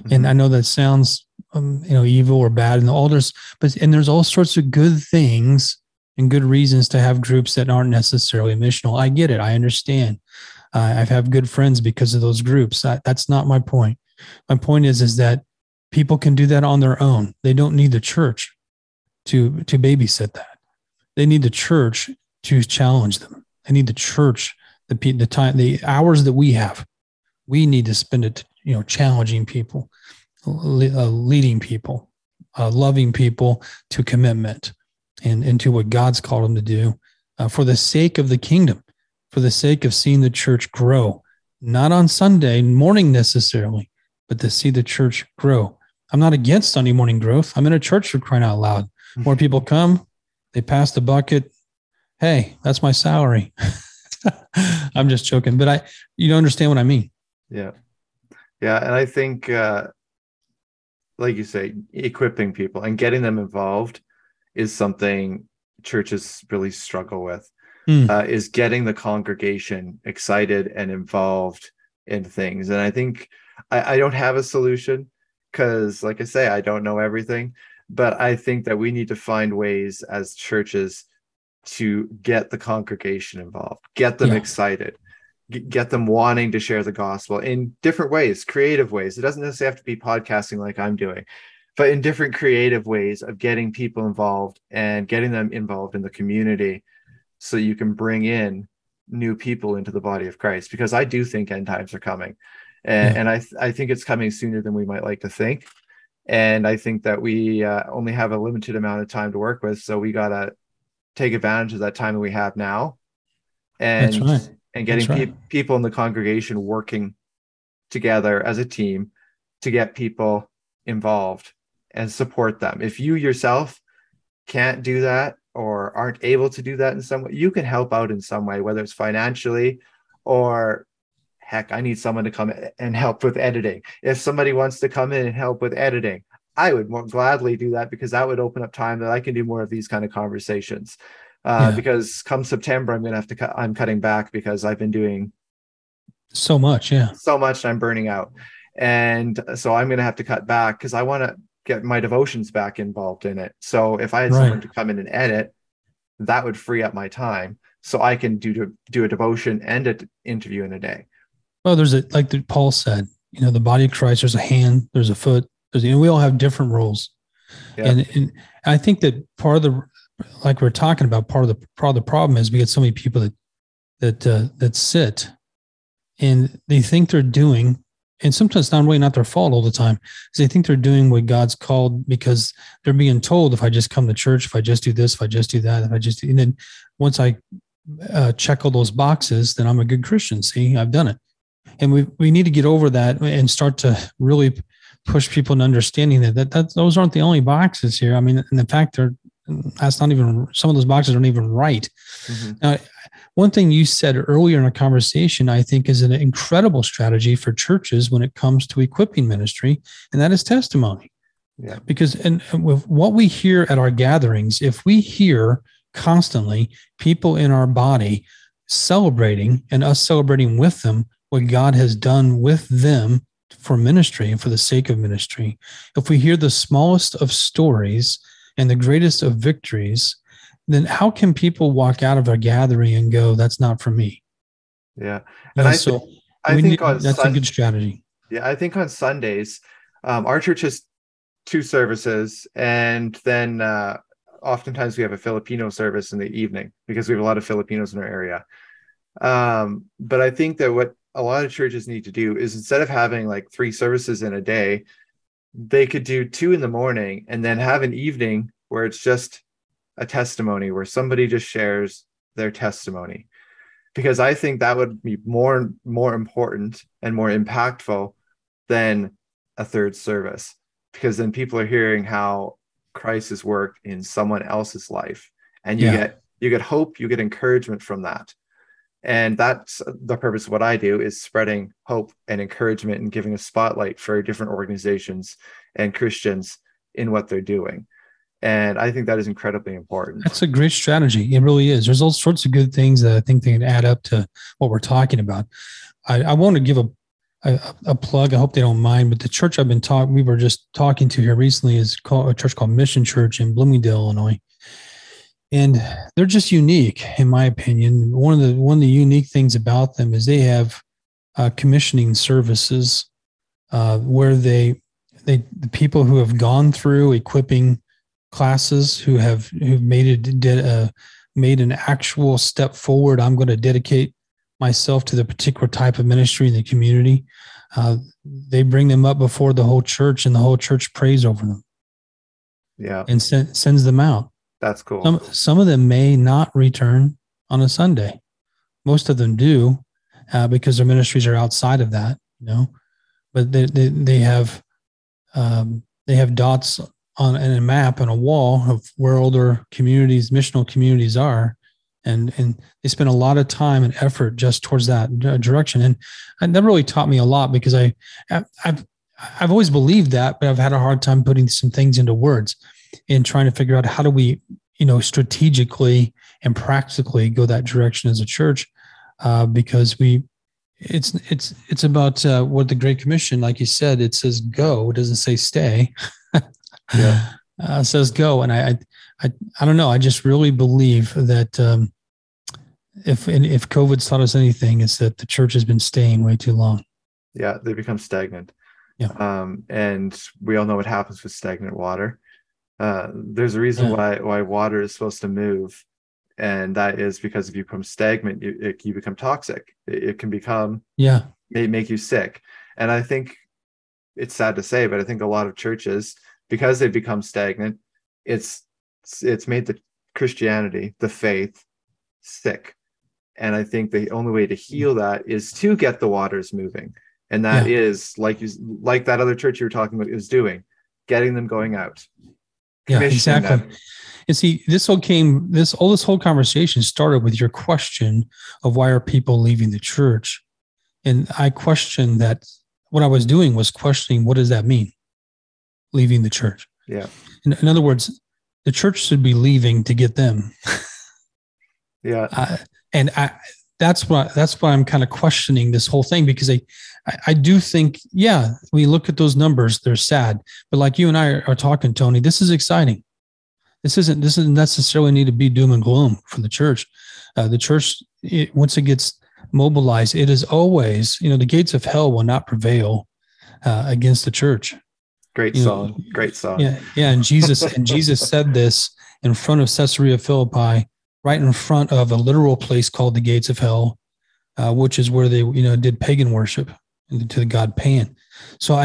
B: And I know that sounds, evil or bad in the altars, and there's all sorts of good things and good reasons to have groups that aren't necessarily missional. I get it. I understand. I've had good friends because of those groups. That's not my point. My point is that people can do that on their own. They don't need the church to babysit that. They need the church to challenge them. They need the church, the time, the hours that we have. We need to spend it, challenging people, leading people, loving people to commitment and to what God's called them to do for the sake of the kingdom, for the sake of seeing the church grow, not on Sunday morning necessarily, but to see the church grow. I'm not against Sunday morning growth. I'm in a church for crying out loud. More people come, they pass the bucket. Hey, that's my salary. I'm just joking, but you understand what I mean.
A: Yeah. Yeah. And I think, like you say, equipping people and getting them involved is something churches really struggle with, is getting the congregation excited and involved in things. And I think I don't have a solution because, like I say, I don't know everything, but I think that we need to find ways as churches to get the congregation involved, get them excited, get them wanting to share the gospel in different ways, creative ways. It doesn't necessarily have to be podcasting like I'm doing, but in different creative ways of getting people involved and getting them involved in the community so you can bring in new people into the body of Christ. Because I do think end times are coming. And I think it's coming sooner than we might like to think. And I think that we only have a limited amount of time to work with. So we got to take advantage of that time that we have now. And, and getting people in the congregation working together as a team to get people involved and support them. If you yourself can't do that or aren't able to do that in some way, you can help out in some way, whether it's financially or heck, I need someone to come and help with editing. If somebody wants to come in and help with editing, I would more gladly do that because that would open up time that I can do more of these kind of conversations. Because come September, I'm going to have to I'm cutting back because I've been doing
B: so much.
A: So much. I'm burning out. And so I'm going to have to cut back because I want to get my devotions back involved in it. So if I had someone to come in and edit, that would free up my time so I can do a devotion and an interview in a day.
B: Well, there's like Paul said, the body of Christ, there's a hand, there's a foot, we all have different roles. Yeah. And I think that part of the, like we're talking about, part of the problem is we get so many people that sit and they think they're doing, and sometimes not their fault all the time, is they think they're doing what God's called because they're being told, if I just come to church, if I just do this, if I just do that, and then once I check all those boxes, then I'm a good Christian. See, I've done it. And we need to get over that and start to really push people in understanding that those aren't the only boxes here. I mean, and the fact that's not even, some of those boxes aren't even right. Mm-hmm. Now, one thing you said earlier in our conversation, I think is an incredible strategy for churches when it comes to equipping ministry, and that is testimony. Yeah. Because and with what we hear at our gatherings, if we hear constantly people in our body celebrating and us celebrating with them what God has done with them for ministry and for the sake of ministry, if we hear the smallest of stories and the greatest of victories, then how can people walk out of our gathering and go, that's not for me?
A: Yeah. And I think
B: that's a good strategy.
A: Yeah. I think on Sundays, our church has 2 services, and then oftentimes we have a Filipino service in the evening because we have a lot of Filipinos in our area. But I think that what a lot of churches need to do is, instead of having like 3 services in a day, they could do 2 in the morning and then have an evening where it's just a testimony, where somebody just shares their testimony. Because I think that would be more important and more impactful than a 3rd service, because then people are hearing how Christ has worked in someone else's life, and you get hope, you get encouragement from that. And that's the purpose of what I do, is spreading hope and encouragement and giving a spotlight for different organizations and Christians in what they're doing. And I think that is incredibly important.
B: That's a great strategy. It really is. There's all sorts of good things that I think they can add up to what we're talking about. I want to give a plug. I hope they don't mind, but the church we were just talking to here recently is called a church called Mission Church in Bloomingdale, Illinois. And they're just unique, in my opinion. One of the unique things about them is they have commissioning services where the people who have gone through equipping classes, who've made an actual step forward. I'm going to dedicate myself to the particular type of ministry in the community. They bring them up before the whole church, and the whole church prays over them.
A: Yeah,
B: and sends them out.
A: That's cool.
B: Some of them may not return on a Sunday. Most of them do, because their ministries are outside of that, But they have dots on a map on a wall of where older communities, missional communities are, and they spend a lot of time and effort just towards that direction. And that really taught me a lot, because I've always believed that, but I've had a hard time putting some things into words and trying to figure out how do we, strategically and practically go that direction as a church, because it's about what the Great Commission, like you said, it says go. It doesn't say stay.
A: Yeah.
B: It says go, and I don't know. I just really believe that if COVID's taught us anything, it's that the church has been staying way too long.
A: Yeah, they become stagnant.
B: Yeah.
A: And we all know what happens with stagnant water. There's a reason why water is supposed to move, and that is because if you become stagnant, you become toxic. It can become make you sick. And I think it's sad to say, but I think a lot of churches, because they've become stagnant, it's made the Christianity, the faith, sick. And I think the only way to heal that is to get the waters moving, and that is like that other church you were talking about is doing, getting them going out.
B: Yeah, exactly. Them. And see, this whole conversation started with your question of why are people leaving the church, and I questioned that. What I was doing was questioning, what does that mean, leaving the church?
A: Yeah.
B: In other words, the church should be leaving to get them.
A: Yeah.
B: That's why I'm kind of questioning this whole thing, because I do think, we look at those numbers, they're sad, but like you and I are talking, Tony, this is exciting. This doesn't necessarily need to be doom and gloom for the church. The church, once it gets mobilized, it is always, the gates of hell will not prevail against the church.
A: Great song.
B: Yeah. And Jesus said this in front of Caesarea Philippi, right in front of a literal place called the gates of hell, which is where they, did pagan worship to the god Pan. So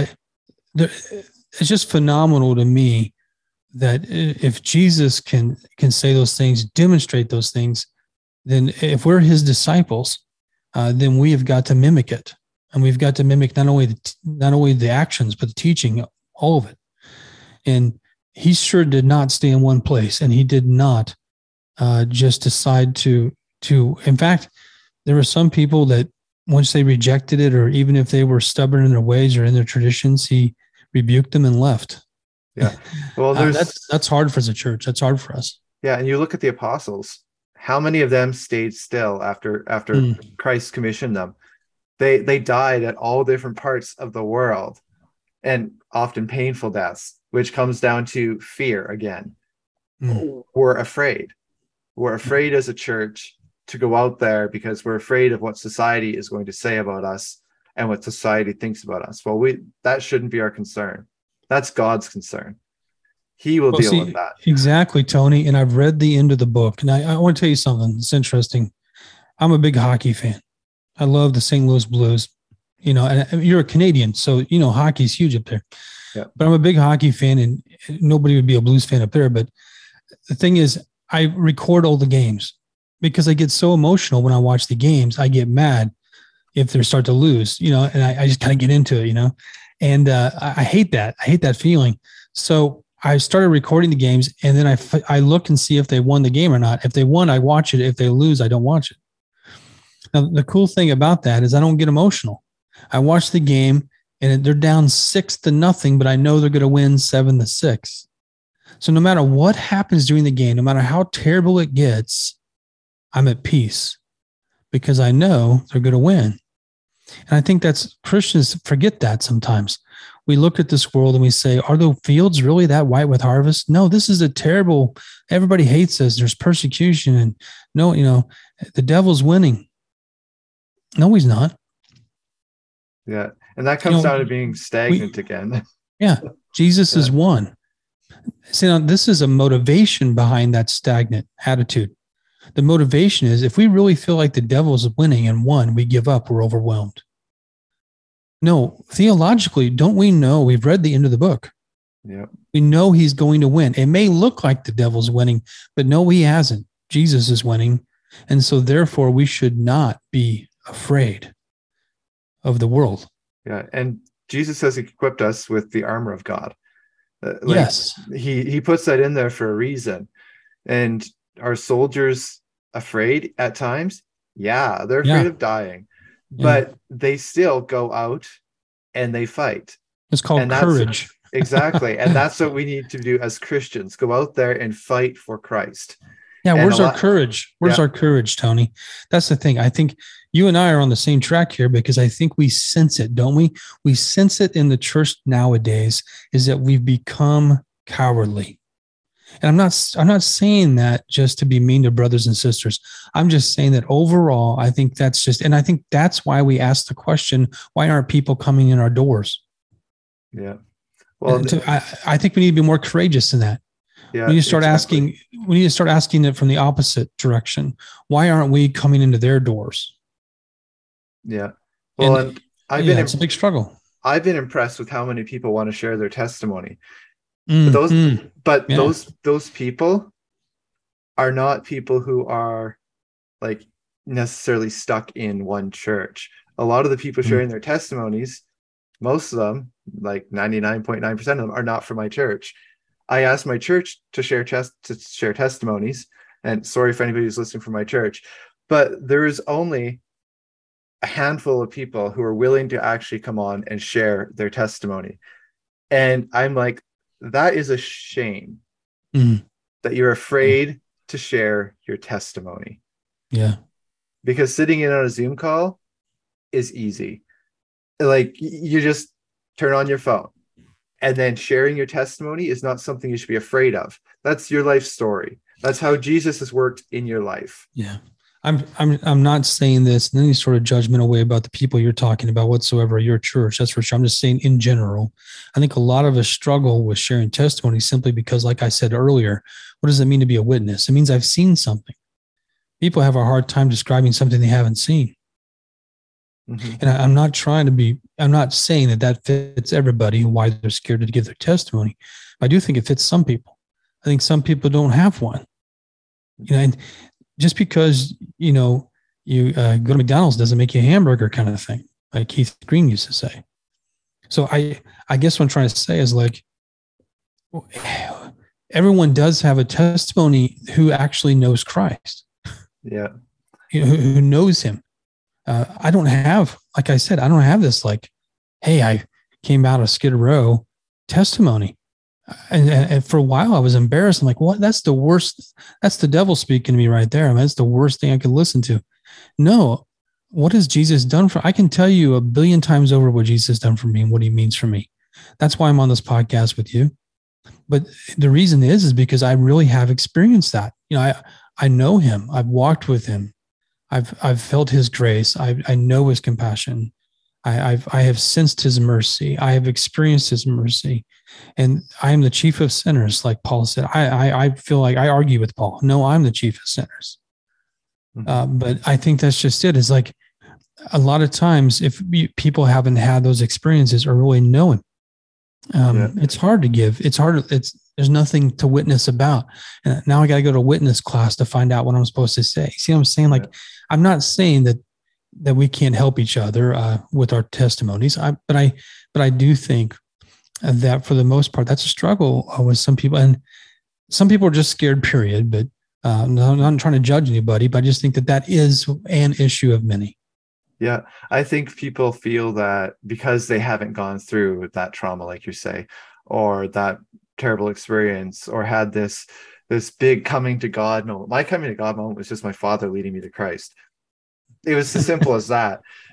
B: it's just phenomenal to me that if Jesus can say those things, demonstrate those things, then if we're his disciples, then we have got to mimic it, and we've got to mimic not only the actions but the teaching, all of it. And he sure did not stay in one place, and he did not just decide to. In fact, there were some people that once they rejected it, or even if they were stubborn in their ways or in their traditions, he rebuked them and left.
A: Yeah, well,
B: that's hard for the church. That's hard for us.
A: Yeah, and you look at the apostles. How many of them stayed still after Christ commissioned them? They died at all different parts of the world, and often painful deaths, which comes down to fear again. We're afraid. We're afraid as a church to go out there because we're afraid of what society is going to say about us and what society thinks about us. Well, that shouldn't be our concern. That's God's concern. He will deal with that. Exactly,
B: Tony. And I've read the end of the book. And I want to tell you something. It's interesting. I'm a big hockey fan. I love the St. Louis Blues. And you're a Canadian, so, hockey's huge up there.
A: Yeah.
B: But I'm a big hockey fan, and nobody would be a Blues fan up there. But the thing is, I record all the games because I get so emotional when I watch the games. I get mad if they start to lose, and I just kind of get into it, and I hate that. I hate that feeling. So I started recording the games, and then I look and see if they won the game or not. If they won, I watch it. If they lose, I don't watch it. Now, the cool thing about that is I don't get emotional. I watch the game, and they're down 6-0, but I know they're going to win 7-6. So no matter what happens during the game, no matter how terrible it gets, I'm at peace because I know they're going to win. And I think that's Christians forget that sometimes. We look at this world and we say, are the fields really that white with harvest? No, this is a terrible, everybody hates us. There's persecution and no, the devil's winning. No, he's not.
A: Yeah. And that comes down to being stagnant again.
B: Yeah. Jesus is one. See, now this is a motivation behind that stagnant attitude. The motivation is if we really feel like the devil's winning and won, we give up, we're overwhelmed. No, theologically, don't we know? We've read the end of the book.
A: Yeah.
B: We know he's going to win. It may look like the devil's winning, but no, he hasn't. Jesus is winning. And so therefore we should not be afraid of the world.
A: Yeah. And Jesus has equipped us with the armor of God.
B: Yes.
A: He puts that in there for a reason. And are soldiers afraid at times? Yeah, they're afraid of dying. But they still go out and they fight.
B: It's called courage.
A: Exactly. And that's what we need to do as Christians. Go out there and fight for Christ.
B: Yeah, where's our courage? Where's our courage, Tony? That's the thing. I think you and I are on the same track here because I think we sense it, don't we? We sense it in the church nowadays is that we've become cowardly. And I'm not saying that just to be mean to brothers and sisters. I'm just saying that overall, I think that's just, and I think that's why we ask the question, why aren't people coming in our doors?
A: Yeah. Well,
B: I think we need to be more courageous than that.
A: Yeah,
B: we need to start asking it from the opposite direction. Why aren't we coming into their doors?
A: Yeah. Well,
B: it's a big struggle.
A: I've been impressed with how many people want to share their testimony. Those people are not people who are like necessarily stuck in one church. A lot of the people sharing their testimonies, most of them, like 99.9% of them, are not from my church. I asked my church to share testimonies, and sorry if anybody who's listening from my church, but there is only a handful of people who are willing to actually come on and share their testimony. And I'm like, that is a shame that you're afraid to share your testimony.
B: Yeah.
A: Because sitting in on a Zoom call is easy. Like you just turn on your phone, and then sharing your testimony is not something you should be afraid of. That's your life story. That's how Jesus has worked in your life.
B: Yeah. I'm not saying this in any sort of judgmental way about the people you're talking about whatsoever, your church. That's for sure. I'm just saying in general, I think a lot of us struggle with sharing testimony simply because, like I said earlier, what does it mean to be a witness? It means I've seen something. People have a hard time describing something they haven't seen. Mm-hmm. And I'm not saying that fits everybody and why they're scared to give their testimony. I do think it fits some people. I think some people don't have one. And just because, you go to McDonald's doesn't make you a hamburger kind of thing, like Keith Green used to say. So I guess what I'm trying to say is like, everyone does have a testimony who actually knows Christ.
A: Yeah.
B: Who knows him. I don't have, like I said, I don't have this like, hey, I came out of Skid Row testimony. And for a while I was embarrassed. I'm like, what? That's the worst. That's the devil speaking to me right there. I mean, that's the worst thing I could listen to. No, what has Jesus done for? I can tell you a billion times over what Jesus has done for me and what he means for me. That's why I'm on this podcast with you. But the reason is because I really have experienced that. I know him. I've walked with him. I've felt his grace. I know his compassion. I have sensed his mercy. I have experienced his mercy. And I am the chief of sinners, like Paul said. I feel like I argue with Paul. No, I'm the chief of sinners. Mm-hmm. But I think that's just it. It's like a lot of times if people haven't had those experiences or really know him, it's hard to give. It's hard. There's nothing to witness about. And now I got to go to witness class to find out what I'm supposed to say. See what I'm saying? Like, I'm not saying that we can't help each other with our testimonies. But I do think that for the most part, that's a struggle with some people, and some people are just scared, period. But I'm not trying to judge anybody, but I just think that is an issue of many.
A: Yeah, I think people feel that because they haven't gone through that trauma, like you say, or that terrible experience, or had this big coming to God moment. My coming to God moment was just my father leading me to Christ. It was as simple as that.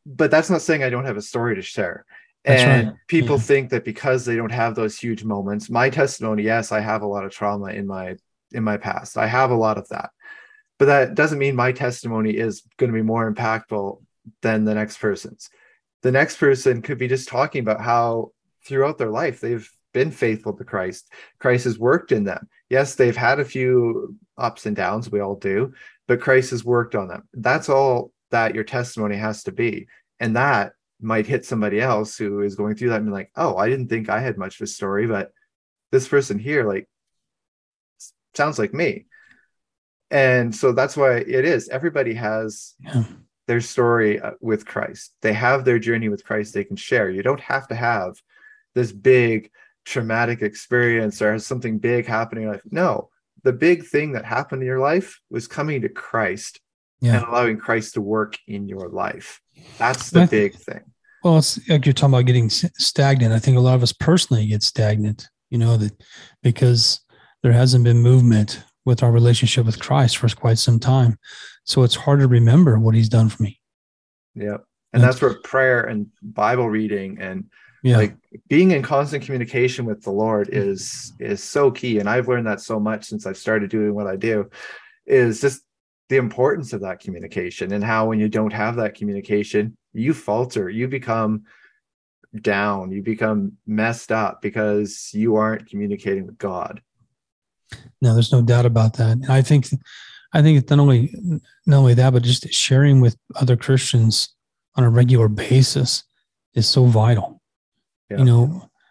A: but that's not saying I don't have a story to share.
B: That's right.
A: And people
B: Yeah.
A: think that because they don't have those huge moments, my testimony, yes, I have a lot of trauma in my past. I have a lot of that. But that doesn't mean my testimony is going to be more impactful than the next person's. The next person could be just talking about how throughout their life they've been faithful to Christ. Christ has worked in them. Yes, they've had a few ups and downs, we all do, but Christ has worked on them. That's all that your testimony has to be. And that might hit somebody else who is going through that and be like, oh, I didn't think I had much of a story, but this person here, like, sounds like me. And so that's why it is. Everybody has
B: Yeah.
A: their story with Christ. They have their journey with Christ they can share. You don't have to have this big traumatic experience or something big happening in your life. No, the big thing that happened in your life was coming to Christ and
B: Yeah.
A: allowing Christ to work in your life. That's the big thing.
B: Well, it's like you're talking about getting stagnant. I think a lot of us personally get stagnant, that because there hasn't been movement with our relationship with Christ for quite some time. So it's hard to remember what he's done for me.
A: Yeah. And that's where prayer and Bible reading and like being in constant communication with the Lord is so key. And I've learned that so much since I've started doing what I do, is just the importance of that communication, and how when you don't have that communication, you falter, you become down, you become messed up because you aren't communicating with God.
B: No, there's no doubt about that. And I think it's not only that, but just sharing with other Christians on a regular basis is so vital. Yeah.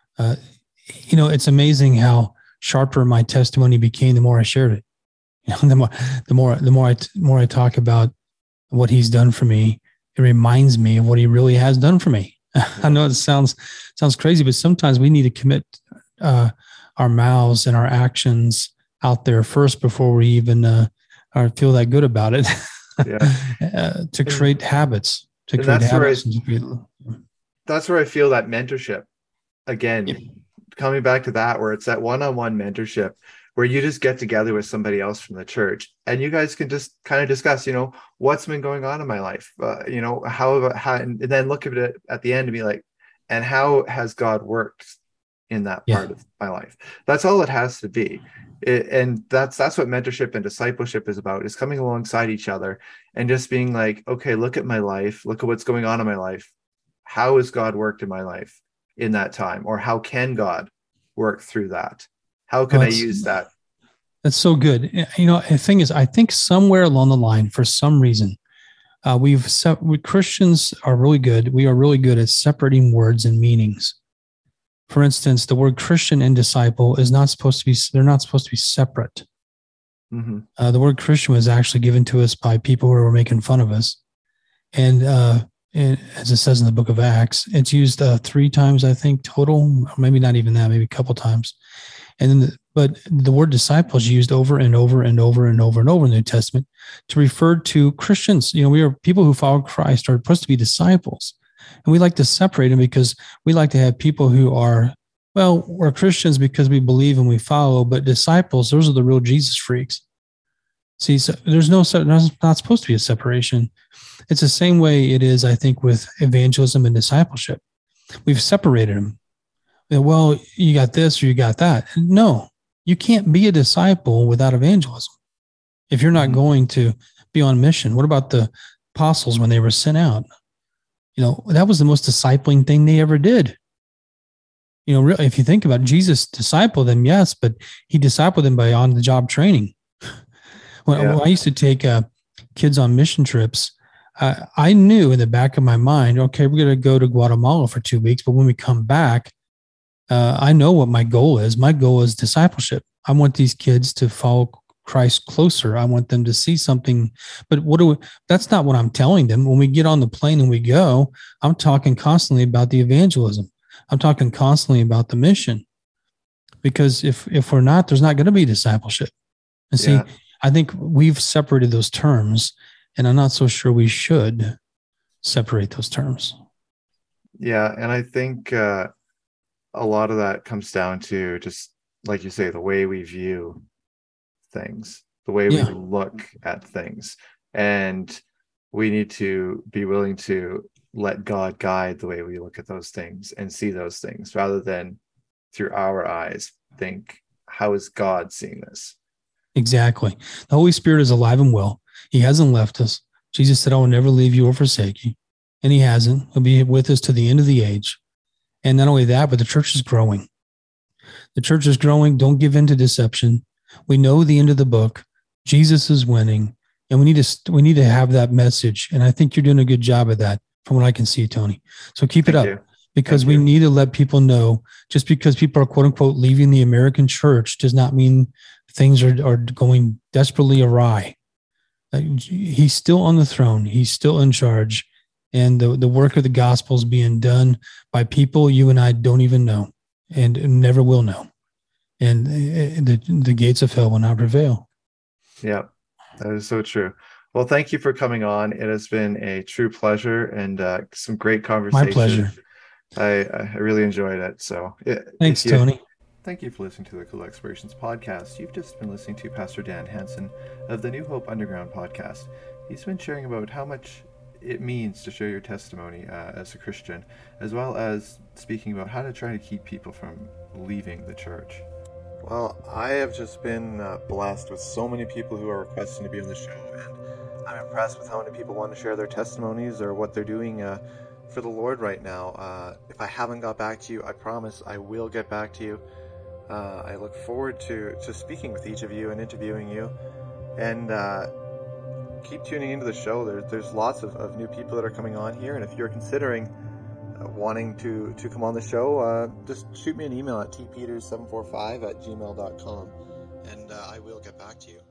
B: It's amazing how sharper my testimony became the more I shared it. The more I talk about what he's done for me, it reminds me of what he really has done for me. I know it sounds crazy, but sometimes we need to commit our mouths and our actions out there first before we even feel that good about it. To create habits.
A: That's where I feel that mentorship again, coming back to that, where it's that one-on-one mentorship where you just get together with somebody else from the church and you guys can just kind of discuss, what's been going on in my life, how, and then look at it at the end and be like, and how has God worked in that part of my life? That's all it has to be. And that's what mentorship and discipleship is about, is coming alongside each other and just being like, okay, look at my life, look at what's going on in my life. How has God worked in my life in that time? Or how can God work through that? How can I use that?
B: That's so good. The thing is, I think somewhere along the line, for some reason, Christians are really good. We are really good at separating words and meanings. For instance, the word Christian and disciple they're not supposed to be separate. Mm-hmm. The word Christian was actually given to us by people who were making fun of us. And as it says in the book of Acts, it's used 3 times, I think, total, or maybe not even that, maybe a couple times. And then, but the word disciple is used over and over and over and over and over in the New Testament to refer to Christians. We are people who follow Christ are supposed to be disciples. And we like to separate them because we like to have people who are, we're Christians because we believe and we follow, but disciples, those are the real Jesus freaks. See, so there's not supposed to be a separation. It's the same way it is, I think, with evangelism and discipleship. We've separated them. Well, you got this or you got that. No, you can't be a disciple without evangelism. If you're not going to be on mission, what about the apostles when they were sent out? That was the most discipling thing they ever did. If you think about it, Jesus discipled them, yes, but he discipled them by on-the-job training. When I used to take kids on mission trips, I knew in the back of my mind, okay, we're going to go to Guatemala for 2 weeks, but when we come back, I know what my goal is. My goal is discipleship. I want these kids to follow Christ closer. I want them to see something, but that's not what I'm telling them. When we get on the plane and we go, I'm talking constantly about the evangelism. I'm talking constantly about the mission, because if we're not, there's not going to be discipleship. And see, I think we've separated those terms, and I'm not so sure we should separate those terms.
A: Yeah. And I think a lot of that comes down to, just like you say, the way we view things, the way we look at things. And we need to be willing to let God guide the way we look at those things and see those things, rather than through our eyes think, how is God seeing this?
B: Exactly. The Holy Spirit is alive and well. He hasn't left us. Jesus said, I will never leave you or forsake you. And he hasn't. He'll be with us to the end of the age. And not only that, but the church is growing. The church is growing. Don't give in to deception. We know the end of the book. Jesus is winning. And we need to have that message. And I think you're doing a good job of that from what I can see, Tony. So keep it up, because we need to let people know, just because people are quote unquote leaving the American church does not mean things are going desperately awry. He's still on the throne. He's still in charge. And the work of the gospel is being done by people you and I don't even know and never will know. And the gates of hell will not prevail.
A: Yeah, that is so true. Well, thank you for coming on. It has been a true pleasure and some great conversation.
B: My pleasure.
A: I really enjoyed it. So
B: thanks, Tony.
A: Thank you for listening to the Cool Explorations podcast. You've just been listening to Pastor Dan Hansen of the New Hope Underground podcast. He's been sharing about how much it means to share your testimony as a Christian, as well as speaking about how to try to keep people from leaving the church. Well, I have just been blessed with so many people who are requesting to be on the show, and I'm impressed with how many people want to share their testimonies or what they're doing for the Lord right now. If I haven't got back to you, I promise I will get back to you. I look forward to speaking with each of you and interviewing you, and keep tuning into the show. There's lots of new people that are coming on here, and if you're considering wanting to come on the show, just shoot me an email at tpeters745@gmail.com, and I will get back to you.